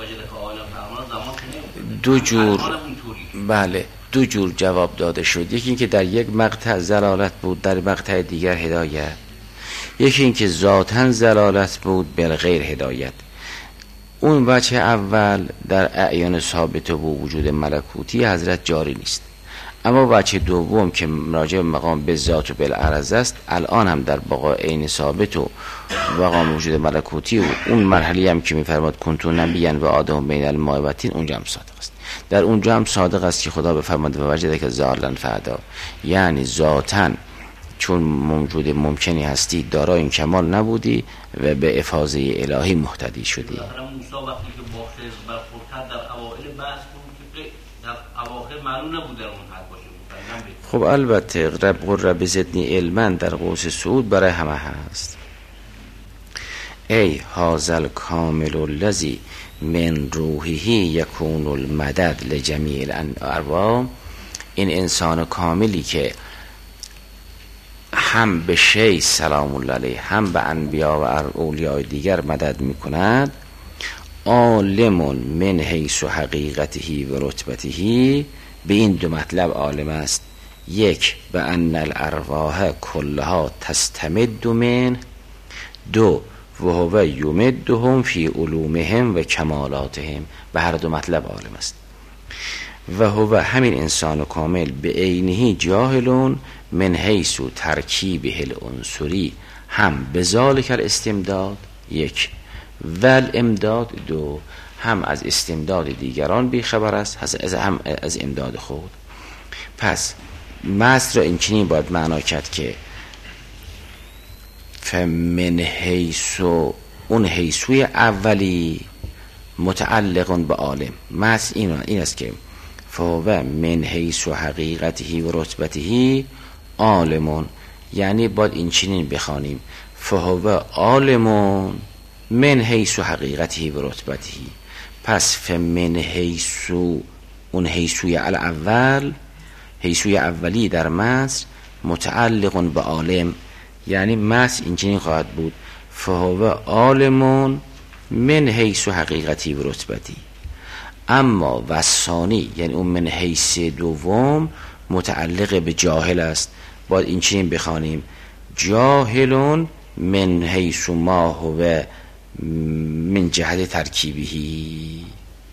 S1: دو جور، بله دو جور جواب داده شد. یکی اینکه در یک مقطع زلالت بود، در مقطع دیگر هدایت. یکی اینکه ذاتاً زلالت بود بل غیر هدایت. اون وجه اول در اعیان ثابت و وجود ملکوتی حضرت جاری نیست. اما وجه دوم که راجع به مقام به ذات و بالعرض است، الان هم در بقای عین ثابت و مقام وجود ملکوتی و اون مرحله هم که می‌فرماد کنتو نبیًا و آدم بین الماء و طین، اونجا هم صادق است. در اونجا هم صادق است که خدا بفرماد و وجده که ذالن فعدا، یعنی ذاتاً چون موجود ممکنی هستی دارای این کمال نبودی و به افاضه الهی مهتدی شدی.
S4: موسی وقتی که با خضر برخورد کرد در اوائل بحث بود که در اواخر معلوم نبود در اون حد باشه.
S1: خب البته رب رب زدنی علما در قوس سعود برای همه هست. ای هازل کامل الذی من روحه یکون المدد لجمیع الارواح، این انسان کاملی که هم به شیء سلام الله علیه هم به انبیا و اولیاء دیگر مدد میکند. عالم من حیث و حقیقته و رتبته، به این دو مطلب عالم است. یک به ان الارواح کلها تستمد من، دو و هو یمدهم فی علومهم و کمالاتهم، به هر دو مطلب عالم است. و هو همین انسان کامل به عینه جاهلون من حیث ترکیبه العنصری، هم به ذالک الاستمداد یک و الامداد دو، هم از استمداد دیگران بیخبر است از هم از امداد خود. پس مست را این چنین باید معنا کرد که فمن حیث، اون حیثوی اولی متعلق به عالم. مست این, این است که فهو من حیث حقیقته و رتبته عالمون، یعنی باید این چنین بخوانیم فهو عالمون من حیث حقیقته و رتبته. پس فمن حیث، اون حیثوی الاول، حیثوی اولی در مصر متعلق به عالم، یعنی مصر این چنین خواهد بود فهو عالمون من حیث حقیقتی و رتبتی. اما وثانی، یعنی اون من حیث دوم متعلق به جاهل است، باید این چنین بخوانیم جاهلون من حیث ما هو من جهت ترکیبی.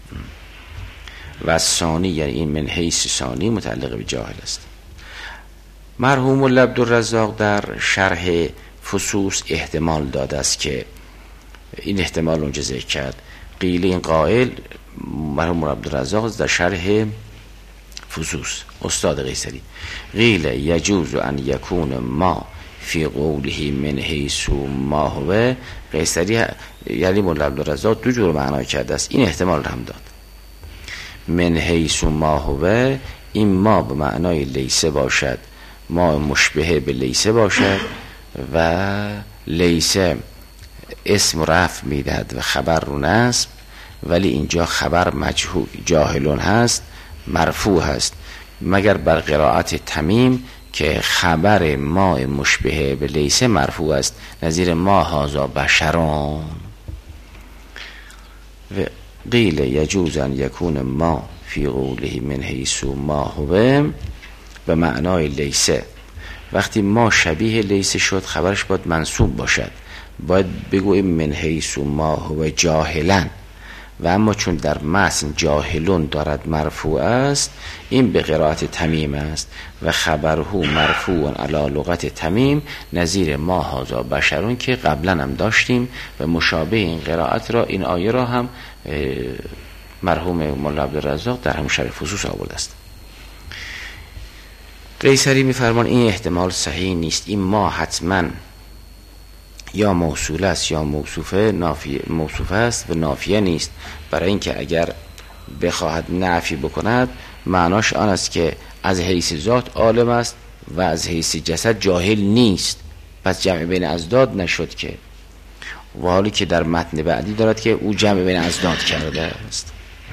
S1: و ثانی یعنی این من حیث ثانی متعلق به جاهل است. مرحوم عبدالرزاق در شرح فصوص احتمال داده است که این احتمال اونجا ذکر کرد. قیل این قائل مرحوم عبدالرزاق در شرح فصوص استاد قیصری، قیل یجوز ان یکون ما فی قوله من حیث ما هو. قیصری یعنی مولا عبدالرزاق دو جور معنا کرده است، این احتمال هم داد. من حیث ما هو، این ما به معنای لیسه باشد، ما مشبه به لیسه باشد و لیسه اسم رفع میدهد و خبر رو نصب، ولی اینجا خبر مجهول جاهلون هست، مرفوع هست، مگر بر قرائت تمیم که خبر ما مشبه به لیسه مرفوع است، نظیر ما هازا بشران. و قیل یجوز ان یکون ما فی قوله من حیث ما هو به معنای لیسه. وقتی ما شبیه لیسه شد خبرش باید منصوب باشد، باید بگوییم من حیث ما هو جاهلن، و اما چون در متن جاهلون دارد مرفوع است، این به قرائت تمیم است و خبره مرفوع علی لغت تمیم نظیر ما هازا بشرون که قبلا هم داشتیم و مشابه این قرائت را، این آیه را هم مرحوم مولا عبدالرزاق در هم شرح فصوص آورده است. قیصری می‌فرمان این احتمال صحیح نیست، این ما حتما یا موصول است یا موصوفه، نافیه موصوفه است و نافیه نیست، برای اینکه اگر بخواهد نفی بکند معناش آن است که از حیث ذات عالم است و از حیث جسد جاهل نیست، پس جمع بین ازداد نشد که، و حالی که در متن بعدی دارد که او جمع بین ازداد کرده است.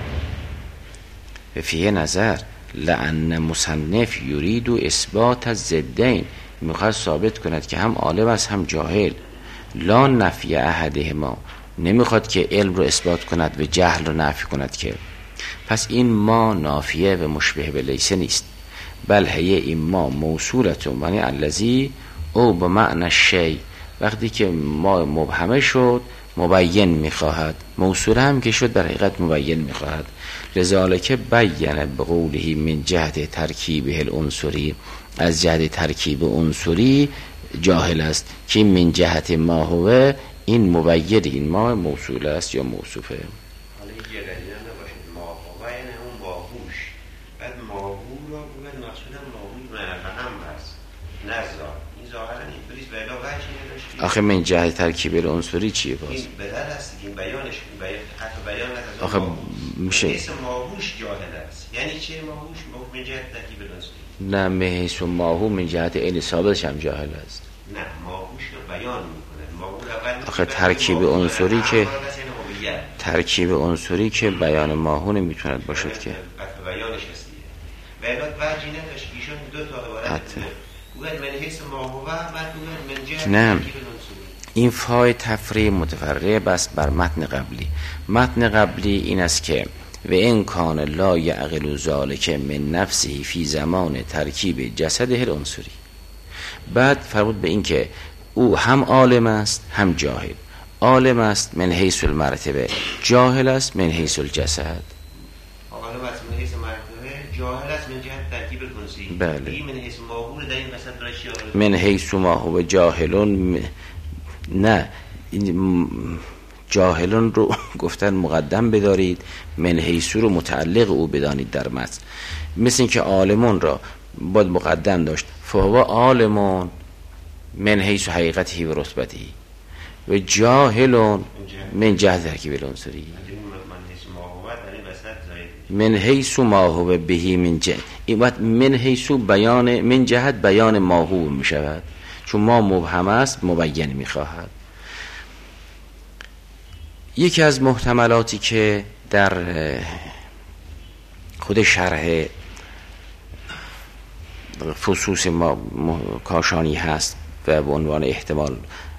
S1: و فیه نظر لأن مصنف یرید و اثبات از ضدین، میخواد ثابت کند که هم عالم است هم جاهل، لا نفی احدهما، نمیخواد که علم رو اثبات کند و جهل رو نفی کند که. پس این ما نافیه و مشبه به لیسه نیست، بل هی این ما موصولتون، یعنی الذی او به معنی شی، وقتی که ما مبهمه شد مبین میخواهد، موصول هم که شد در حقیقت مبین میخواهد. لذالک بیان بقوله من جهت ترکیبه العنصری، از جهت ترکیب عنصری جاهل است که من جهت ما هو، این مبین، این ما موصول است یا موصوفه.
S2: حالا این جلدیدن نباشید ما هو یعنی اون باهوش، بعد ماهو را بگوید مقصود هم ماهوی منفهم هست نزا، این ظاهرا این پلیس بلا وحشی نداشت.
S1: آخه من جهت ترکیب العنصری چیه باز؟
S2: این بدل است، این بیانش بیان حتی بیان از
S1: آخه میشه
S2: اسم ماهوش جاهل است، یعنی چه ماهوش؟ ماهو من جهت ترکیب العنصری
S1: نه، محیث و ماهو من جهت این ثابتش هم جاهل است.
S2: نه، ماهوش رو بیان میکنه. ماهو اول
S1: آخه ترکیب عنصری که ترکیب عنصری که بیان ماهو نمیتوند باشد که
S2: قطع بیانش هست دیگه. و الات وجهی نداشت ایشون دو تا عبارت گوید من حیث ماهو و بعد گوید من جهت
S1: نه،
S2: ترکیب العنصری.
S1: این فای تفریع متفرع بس بر متن قبلی. متن قبلی این است که و این کان لا یعقل ذالک من نفسه فی زمان ترکیب جسده العنصری. بعد فرمود به این که او هم عالم است هم جاهل. عالم است من حیث المرتبه، جاهل است من حیث الجسد.
S2: عالم است من حیث مرتبه، جاهل است من جهت ترکیب کنسی.
S1: بله.
S2: این من حیث ما هو در این وسط برای چی آورده؟
S1: من حیث ما هو جاهلون، نه این جاهلون رو گفتن مقدم بدارید، من حیث رو متعلق او بدانید در متن. مثل این که عالمون را باید مقدم داشت، فهو عالمون من حیث حقیقتی و رتبتی، و جاهلون من جهت ترکیب العنصری. من حیث ما هو بهی من جهت، این وقت من حیث بیان، من جهت بیان ما هو می شود، چون ما مبهم است مبین می خواهد. یکی از محتملاتی که در خود شرح فصوص ما کاشانی هست و به عنوان احتمال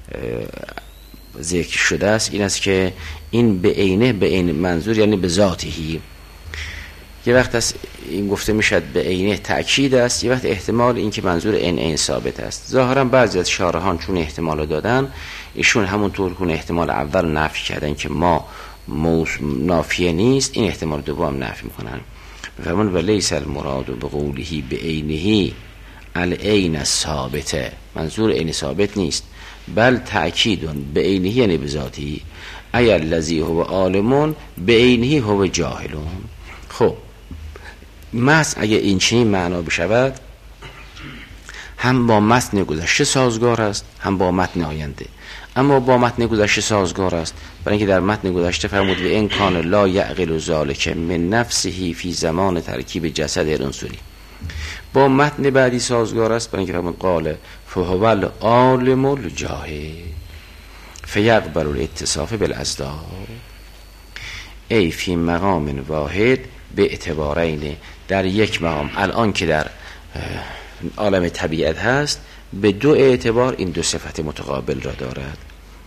S1: ذکر شده است این است که این به عینه، به عین منظور یعنی به ذاتهی. یه وقت است این گفته میشد به عینه تأکید است، یه وقت احتمال این که منظور این این ثابت است. ظاهرا بعضی از شارحان چون احتمال دادن، ایشون همونطور که احتمال اول نفی کردن که ما نافیه نیست، این احتمال دوم نفی میکنن. بفرمون ولیس المراد به قوله به عینه العین ثابته، منظور عین ثابت نیست، بل تأکید به عینه یعنی به ذاتی. ای الذی هو عالمون به عینه هو جاهلون. خب متن اگه این چنین معنا بشود، هم با متن گذشته سازگار است، هم با متن آینده. اما با متن گذشته سازگار است برای اینکه در متن گذشته فرمود و ان کان لا یعقل ذلک من نفسه فی زمان ترکیب جسد العنصری. با متن بعدی سازگار است برای اینکه فرمود قال فهو العالم الجاهل فیقبل الاتصاف بالازداد. ای فی مقام واحد به اعتبارین، در یک مقام، الان که در عالم طبیعت هست، به دو اعتبار این دو صفت متقابل را دارد.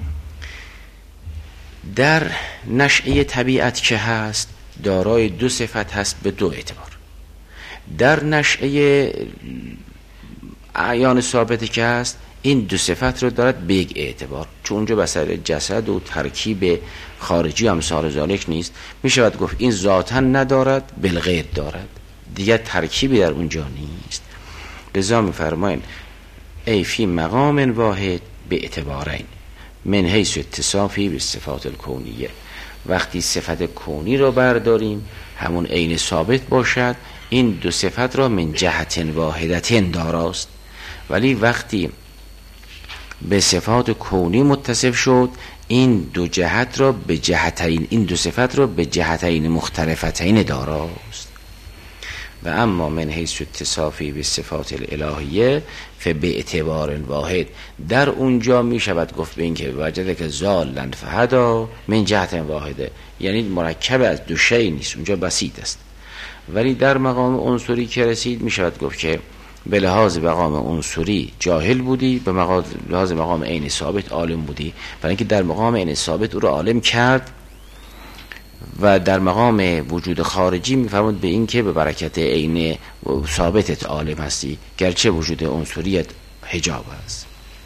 S1: در نشأه طبیعت که هست دارای دو صفت هست به دو اعتبار. در نشأه اعیان ثابتی که هست این دو صفت رو دارد به یک اعتبار، چون اونجا بسر جسد و ترکیب خارجی امثال ذالک نیست. می شود گفت این ذاتا ندارد بالغیر دارد، دیگر ترکیبی در اونجا نیست. لذا می فرماین ای فی مقام واحد به اعتبارین من حیث اتصافی به صفات الکونیه. وقتی صفت کونی رو برداریم همون عین ثابت باشد، این دو صفت را من جهت واحدتین داراست. ولی وقتی به صفات کونی متصف شد، این دو جهت را به جهتین، این دو صفت را به جهتین مختلفتین داراست. و اما من حیث اتصافی به صفات الالهیه فبه اعتبار واحد، در اونجا می شود گفت به این که وجده که زالن فهدا من جهت واحده، یعنی مرکب از دو شی نیست، اونجا بسیط است. ولی در مقام عنصری که رسید می شود گفت که به لحاظ مقام عنصری جاهل بودی، به لحاظ مقام عین ثابت عالم بودی، برای اینکه در مقام عین ثابت او را عالم کرد و در مقام وجود خارجی میفرمود به این که به برکت عین ثابتت عالم هستی، گرچه وجود عنصریت حجاب است.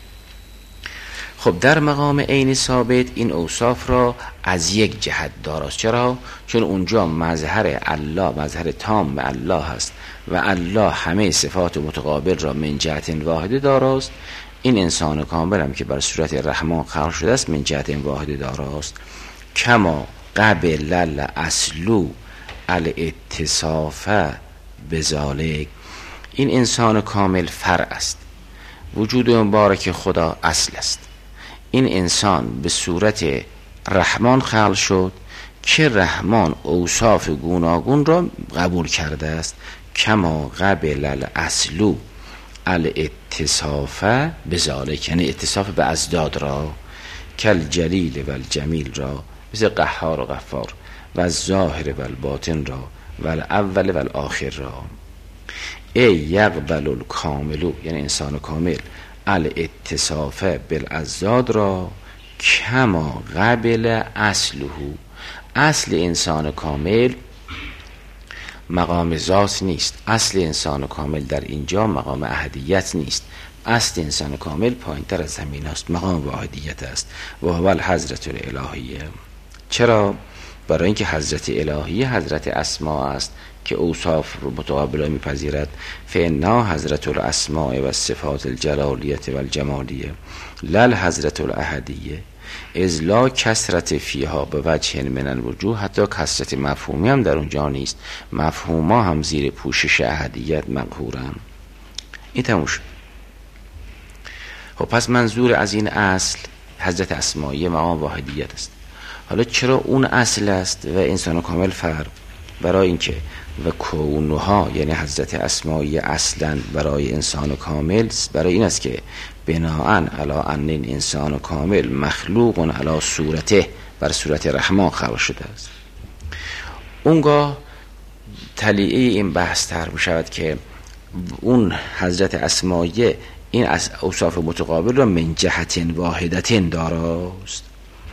S1: خب در مقام عین ثابت این اوصاف را از یک جهت داراست. چرا؟ چون اونجا مظهر الله، مظهر تام الله هست و الله همه صفات متقابل را من جهت واحده داراست. این انسان کامل هم که بر صورت رحمان خلق شده است من جهت واحده داراست. کما قبل الاصل الاتصاف بذالک، این انسان کامل فرع است، وجود مبارک خدا اصل است. این انسان به صورت رحمان خلق شد که رحمان اوصاف گوناگون را قبول کرده است. کما قبل الاصل الاتصاف بذالک، یعنی اتصاف به ازداد را، کل جلیل و الجمیل را، مثل قهار و غفار، و ظاهر و الباطن را، و الاول و الاخر را. ای یقبل الکاملو، یعنی انسان کامل، الاتصاف بالازداد را کما قبل اصله. اصل انسان کامل مقام ذات نیست، اصل انسان کامل در اینجا مقام احدیت نیست، اصل انسان کامل پایین تر از همین است، مقام واحدیت است و هو الحضرت الالهیه. چرا؟ برای اینکه حضرت الهیه حضرت اسما است که اوصاف رو متقابلا میپذیرد. فانا حضرت الاسماء و صفات الجلالیه و الجمالیه لل حضرت الاحدیه اذ لا کثرت فیها به وجه من الوجوه. حتی کثرت مفهومی هم در اونجا نیست، مفهوما هم زیر پوشش احدیت مقهورن. این تموم شد. خب پس منظور از این اصل حضرت اسمایی مقام واحدیت است. حالا چرا اون اصل است و انسان کامل فرق؟ برای اینکه و کونها یعنی حضرت اسمایی اصلا برای انسان کامل، برای این است که بناءً علی ان این انسان کامل مخلوق علی صورته، بر صورت رحمان خلق شده است. اونگاه تلیعه این بحث تر می شود که اون حضرت اسمایی این از اوصاف متقابل را من جهت واحدت داراست.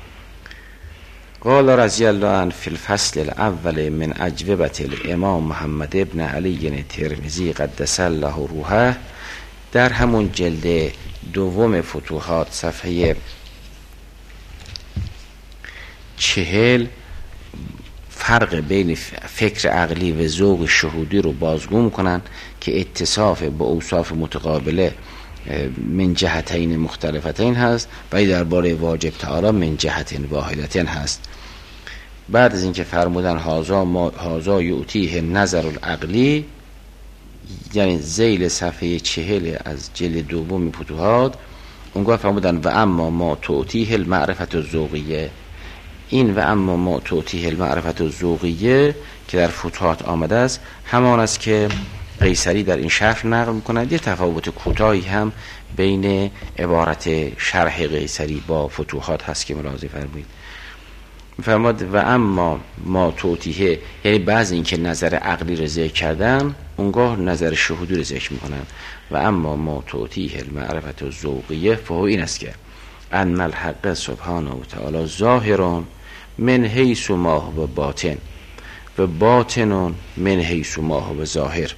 S1: قال رضی الله عنه فی الفصل الاول من اجوبة الامام محمد ابن علی ترمذی قدس الله روحه، در همون جلد دوم فتوحات صفحه چهل فرق بین فکر عقلی و ذوق شهودی رو بازگو میکنن که اتصاف با اوصاف متقابله من جهتین مختلفتین هست و درباره واجب تعالی من جهت واحدتین هست. بعد از اینکه فرمودن هازا ما هازا یعطیه نظر العقلی، یعنی ذیل صفحه چهل از جلد دوم فتوحات، اونگاه فرمودن و اما ما تعطیه المعرفت الذوقیه. این و اما ما تعطیه المعرفت الذوقیه که در فتوحات آمده است همان است که قیصری در این شرح نقل می‌کند. یه تفاوت کوتاهی هم بین عبارت شرح قیصری با فتوحات هست که ملاحظه فرمایید. فرمود و اما ما توتیه، یعنی بعضی این که نظر عقلی رو ذکر کردن اونگاه نظر شهودی رو ذکر میکنن. و اما ما توتیه المعرفت الذوقیه فهو این است که ان الحق سبحانه و تعالی ظاهرون من حیث ما هو باطن و باطنون من حیث ما هو ظاهر.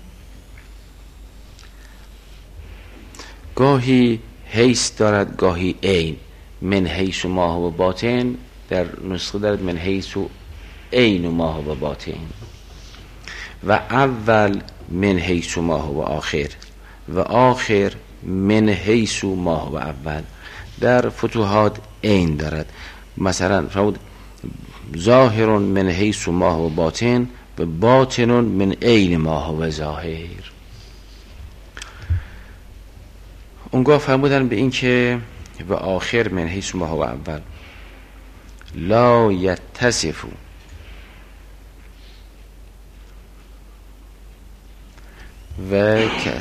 S1: گاهی حیث دارد گاهی عین. من حیث ما هو باطن در نسخه دارد من حیث عین ما هو باطن و اول من حیث ما هو آخر و آخر من حیث ما هو اول. در فتوحات عین دارد، مثلا فرمود ظاهر من حیث ما هو باطن و باطن من عین ما هو ظاهر. اونگاه فرمودن به این که و آخر من حیث ما هو اول لا یتصف و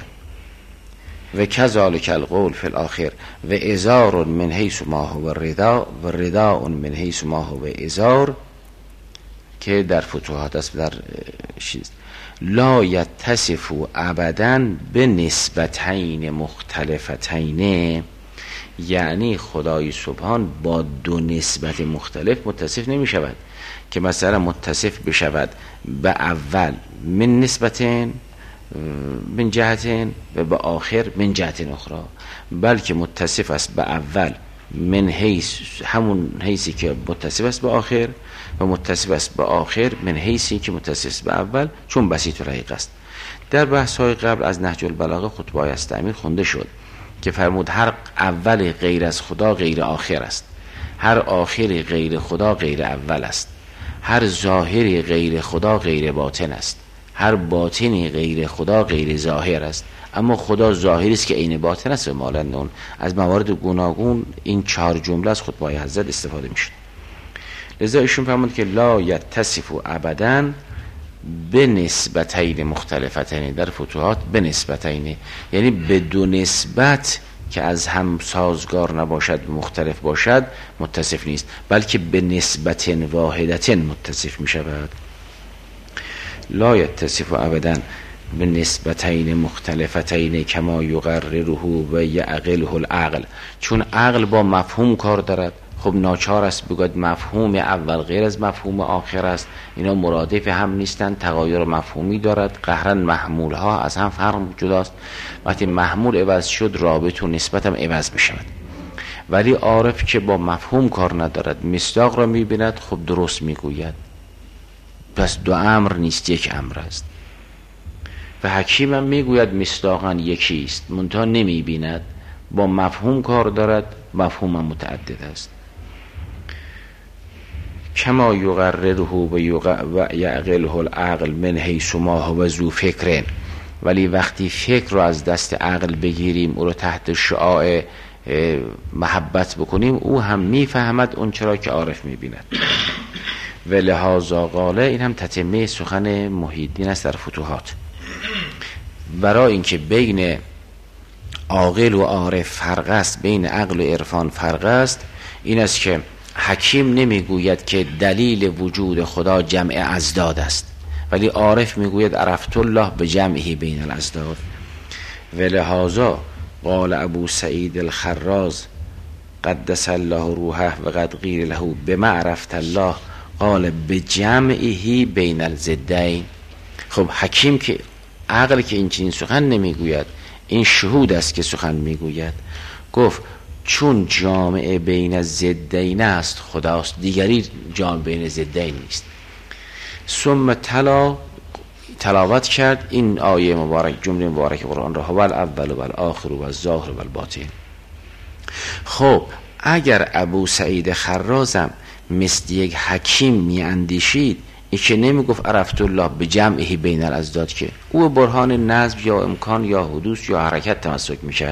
S1: و کذالک القول فی الاخر و ازار من حیث ما هو رضا و رضا من حیث ما هو ازار که در فتوحات است. در چیز لا یتصف ابدا به نسبتین مختلفتین، یعنی خدای سبحان با دو نسبت مختلف متصف نمی شود که مثلا متصف بشود به اول من نسبتین من جهتین و به آخر من جهتین اخرى، بلکه متصف است به اول من حیث همون حیثی که متصف است به آخر و متصف است به آخر من حیثی که متصف است به اول، چون بسیط و رقیق است. در بحث های قبل از نهج البلاغه خطبه استعمیر خونده شد که فرمود هر اول غیر از خدا غیر آخر است، هر آخر غیر خدا غیر اول است، هر ظاهری غیر خدا غیر باطن است، هر باطنی غیر خدا غیر ظاهر است. اما خدا ظاهری است که عین باطن است و مانند اون. از موارد گوناگون این چهار جمله از خطبه حضرت استفاده میشه. لذا ایشون فرمود که لا یتصف ابدا به نسبتین مختلفتین، در فتوحات به نسبتین یعنی به دو نسبت که از هم سازگار نباشد مختلف باشد متصف نیست، بلکه به نسبت واحدت متصف می شود. لا یتصف ابدا به نسبتین مختلفتین کما یقرره و یعقله العقل، چون عقل با مفهوم کار دارد، خب ناچار است بگوید مفهوم اول غیر از مفهوم آخر است، اینا مرادف هم نیستند، تغایر مفهومی دارد، قهرن محمول ها از هم فرق جداست. وقتی محمول عوض شد رابط و نسبت هم عوض می شود. ولی عارف که با مفهوم کار ندارد مصداق را می بیند، خب درست می گوید. پس دو امر نیست، یک امر است. و حکیم هم می گوید مصداقاً یکی است، منتها نمی بیند، با مفهوم کار دارد، مفهوم هم متعدد است. کما یقرره و یعقله العقل من حیث ما هو ذو فکر. ولی وقتی فکر رو از دست عقل بگیریم، او رو تحت شعاع محبت بکنیم، او هم میفهمد اون چرا که عارف میبیند. و لحاظا قاله، این هم تتمه سخن محی الدین است در فتوحات. برای اینکه بین عاقل و عارف فرق است، بین عقل و عرفان فرق است، این است که حکیم نمیگوید که دلیل وجود خدا جمع ازداد است، ولی عارف میگوید عرفت الله به جمعه بین الازداد. و لحاظا قال ابو سعید الخراز قدس الله روحه و قد قیل له بما عرفت الله قال به جمعه بین الضدین. خب حکیم که عقل که این چنین سخن نمیگوید، این شهود است که سخن میگوید. گفت چون جامع بین ضدین است خداست، دیگری جامع بین ضدین نیست. ثم تلا تلاوت کرد این آیه مبارک، جمله مبارک قرآن را، هو الاول و الاخر و الظاهر و الباطن. خب اگر ابو سعید خرازم مثل یک حکیم می اندیشید، این که نمی گفت عرفت الله به جمعه بین الازداد، که او برهان نظم یا امکان یا حدوث یا حرکت تمسک می کرد.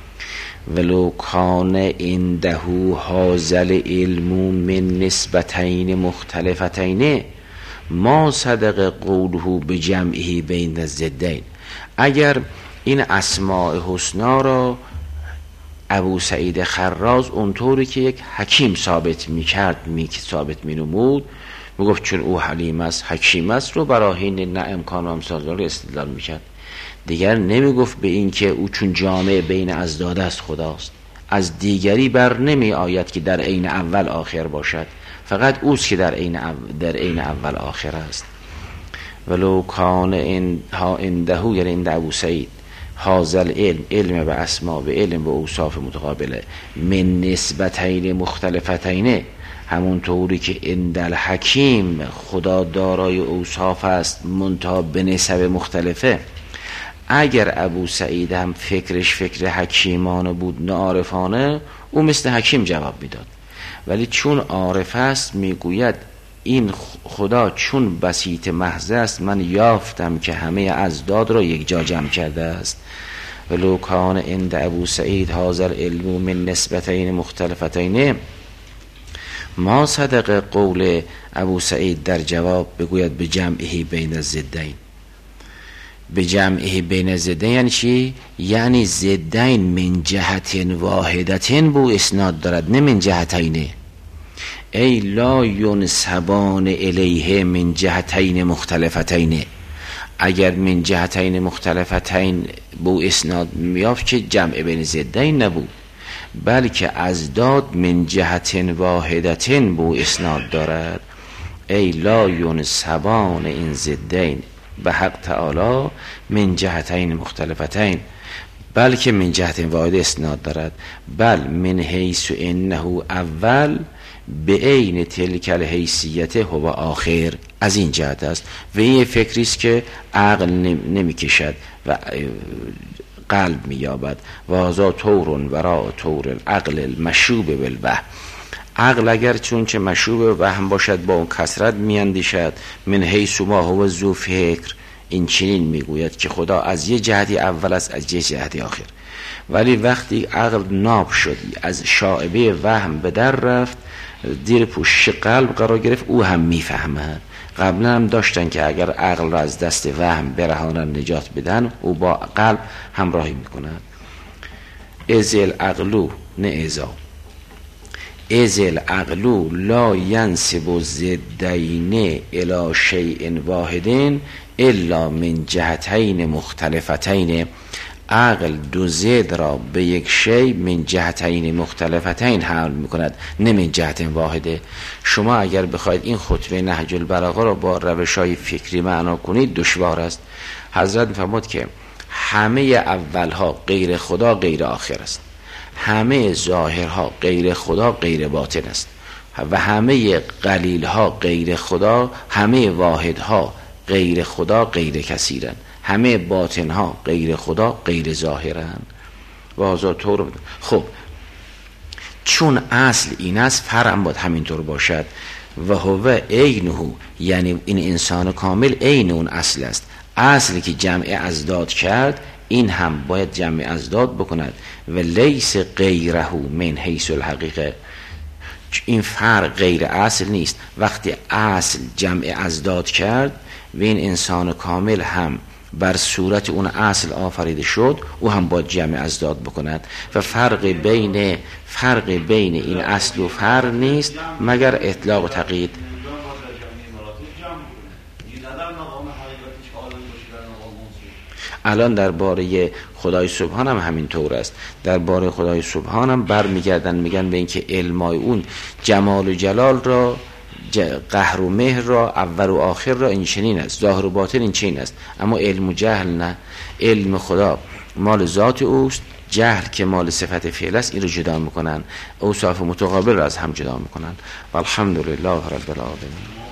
S1: ولو کان عنده هازل علم من نسبتین مختلفتین ما صدق قوله به جمعه بین الضدین. اگر این اسماء حسنا را ابو سعید خراز اونطوری که یک حکیم ثابت می کرد می ثابت می نمود، می گفت چون او حلیم است حکیم است، رو براهین نه امکان و امثال رو استدلال می کرد. دیگر نمی گفت به این که او چون جامع بین ازداد است خداست. از دیگری بر نمی آید که در عین اول آخر باشد، فقط اوست که در عین در عین اول آخر است. ولو کان ها عنده، یعنی عند ابو سعید، هازل علم، علم به اسما به علم به اوصاف متقابله، من نسبتین مختلفتین، همون طوری که عند الحکیم خدا دارای اوصاف است منتها به نسب مختلفه. اگر ابو سعید هم فکرش فکر حکیمانه بود نه عارفانه، او مثل حکیم جواب میداد. ولی چون عارف است میگوید این خدا چون بسیط محض است، من یافتم که همه ازداد را یک جا جمع کرده است. ولو کان عند ابو سعید هازل علم من نسبتین مختلفتین ما صدق قول ابو سعید در جواب بگوید به جمعه بین الضدین. به جمعه بین الضدین یعنی چی؟ یعنی ضدین من جهت واحدتین بو اسناد دارد، نه من جهتین. ای لا ینسبان الیه من جهتین مختلفتین. اگر من جهتین مختلفتین بو اسناد میافت که جمع بین ضدین نبود، بلکه ازداد من جهت واحدتین بو اسناد دارد. ای لا ینسبان این ضدین به حق تعالی من جهتین مختلفتین، بلکه من جهت واحد اسناد دارد. بل من حیث انه اول به عین تلک الحیثیت هو آخر. از این جهت است و این فکری است که عقل نمی کشد و قلب می یابد. واذا طور وراء طور العقل المشوب بالوهم. عقل اگر چون که مشوب وهم باشد با اون کثرت می اندیشد. من حیث ما هو ذو فکر، این چنین میگوید که خدا از یه جهتی اول است، از یه جهتی آخر. ولی وقتی عقل ناب شد، از شائبه وهم به در رفت، دیر پوشش قلب قرار گرفت، او هم میفهمد. قبلا هم داشتن که اگر عقل را از دست وهم برهانن نجات بدن، او با قلب همراهی میکند. ازل عقلو نه ازا ازل عقلو لا ینسب ضدین الی شیء واحدین الا من جهتین مختلفتین. عقل دو ضد را به یک شی من جهتین مختلفتین حمل میکند، نه من جهت واحده. شما اگر بخواید این خطبه نهج البلاغه را با روش‌های فکری معنا کنید دشوار است. حضرت می‌فرمود که همه اولها غیر خدا غیر آخر است، همه ظاهرها غیر خدا غیر باطن است و همه قلیلها غیر خدا، همه واحدها غیر خدا غیر کثیرن، همه باطنها غیر خدا غیر ظاهرن. واضح طور. خب چون اصل این است فرعم باید همینطور باشد. و هو عینه، یعنی این انسان کامل عین اون اصل است. اصلی که جمع ازداد کرد این هم باید جمع ازداد بکند. و لیس غیره من حیث الحقیقه، این فرق غیر اصل نیست. وقتی اصل جمع ازداد کرد و این انسان کامل هم بر صورت اون اصل آفریده شد، او هم باید جمع ازداد بکند. و فرق بین فرق بین این اصل و فرق نیست مگر اطلاق و تقیید. الان درباره خدای سبحان هم همین طور است. درباره خدای سبحان هم برمیگردن میگن به اینکه علمای اون جمال و جلال را، قهر و مهر را، اول و آخر را این چنین است، ظاهر و باطن این چنین است. اما علم و جهل نه. علم خدا مال ذات اوست، جهل که مال صفت فعل است این رو جدا میکنن، اوصاف متقابل را از هم جدا میکنن. والحمدلله رب العالمین.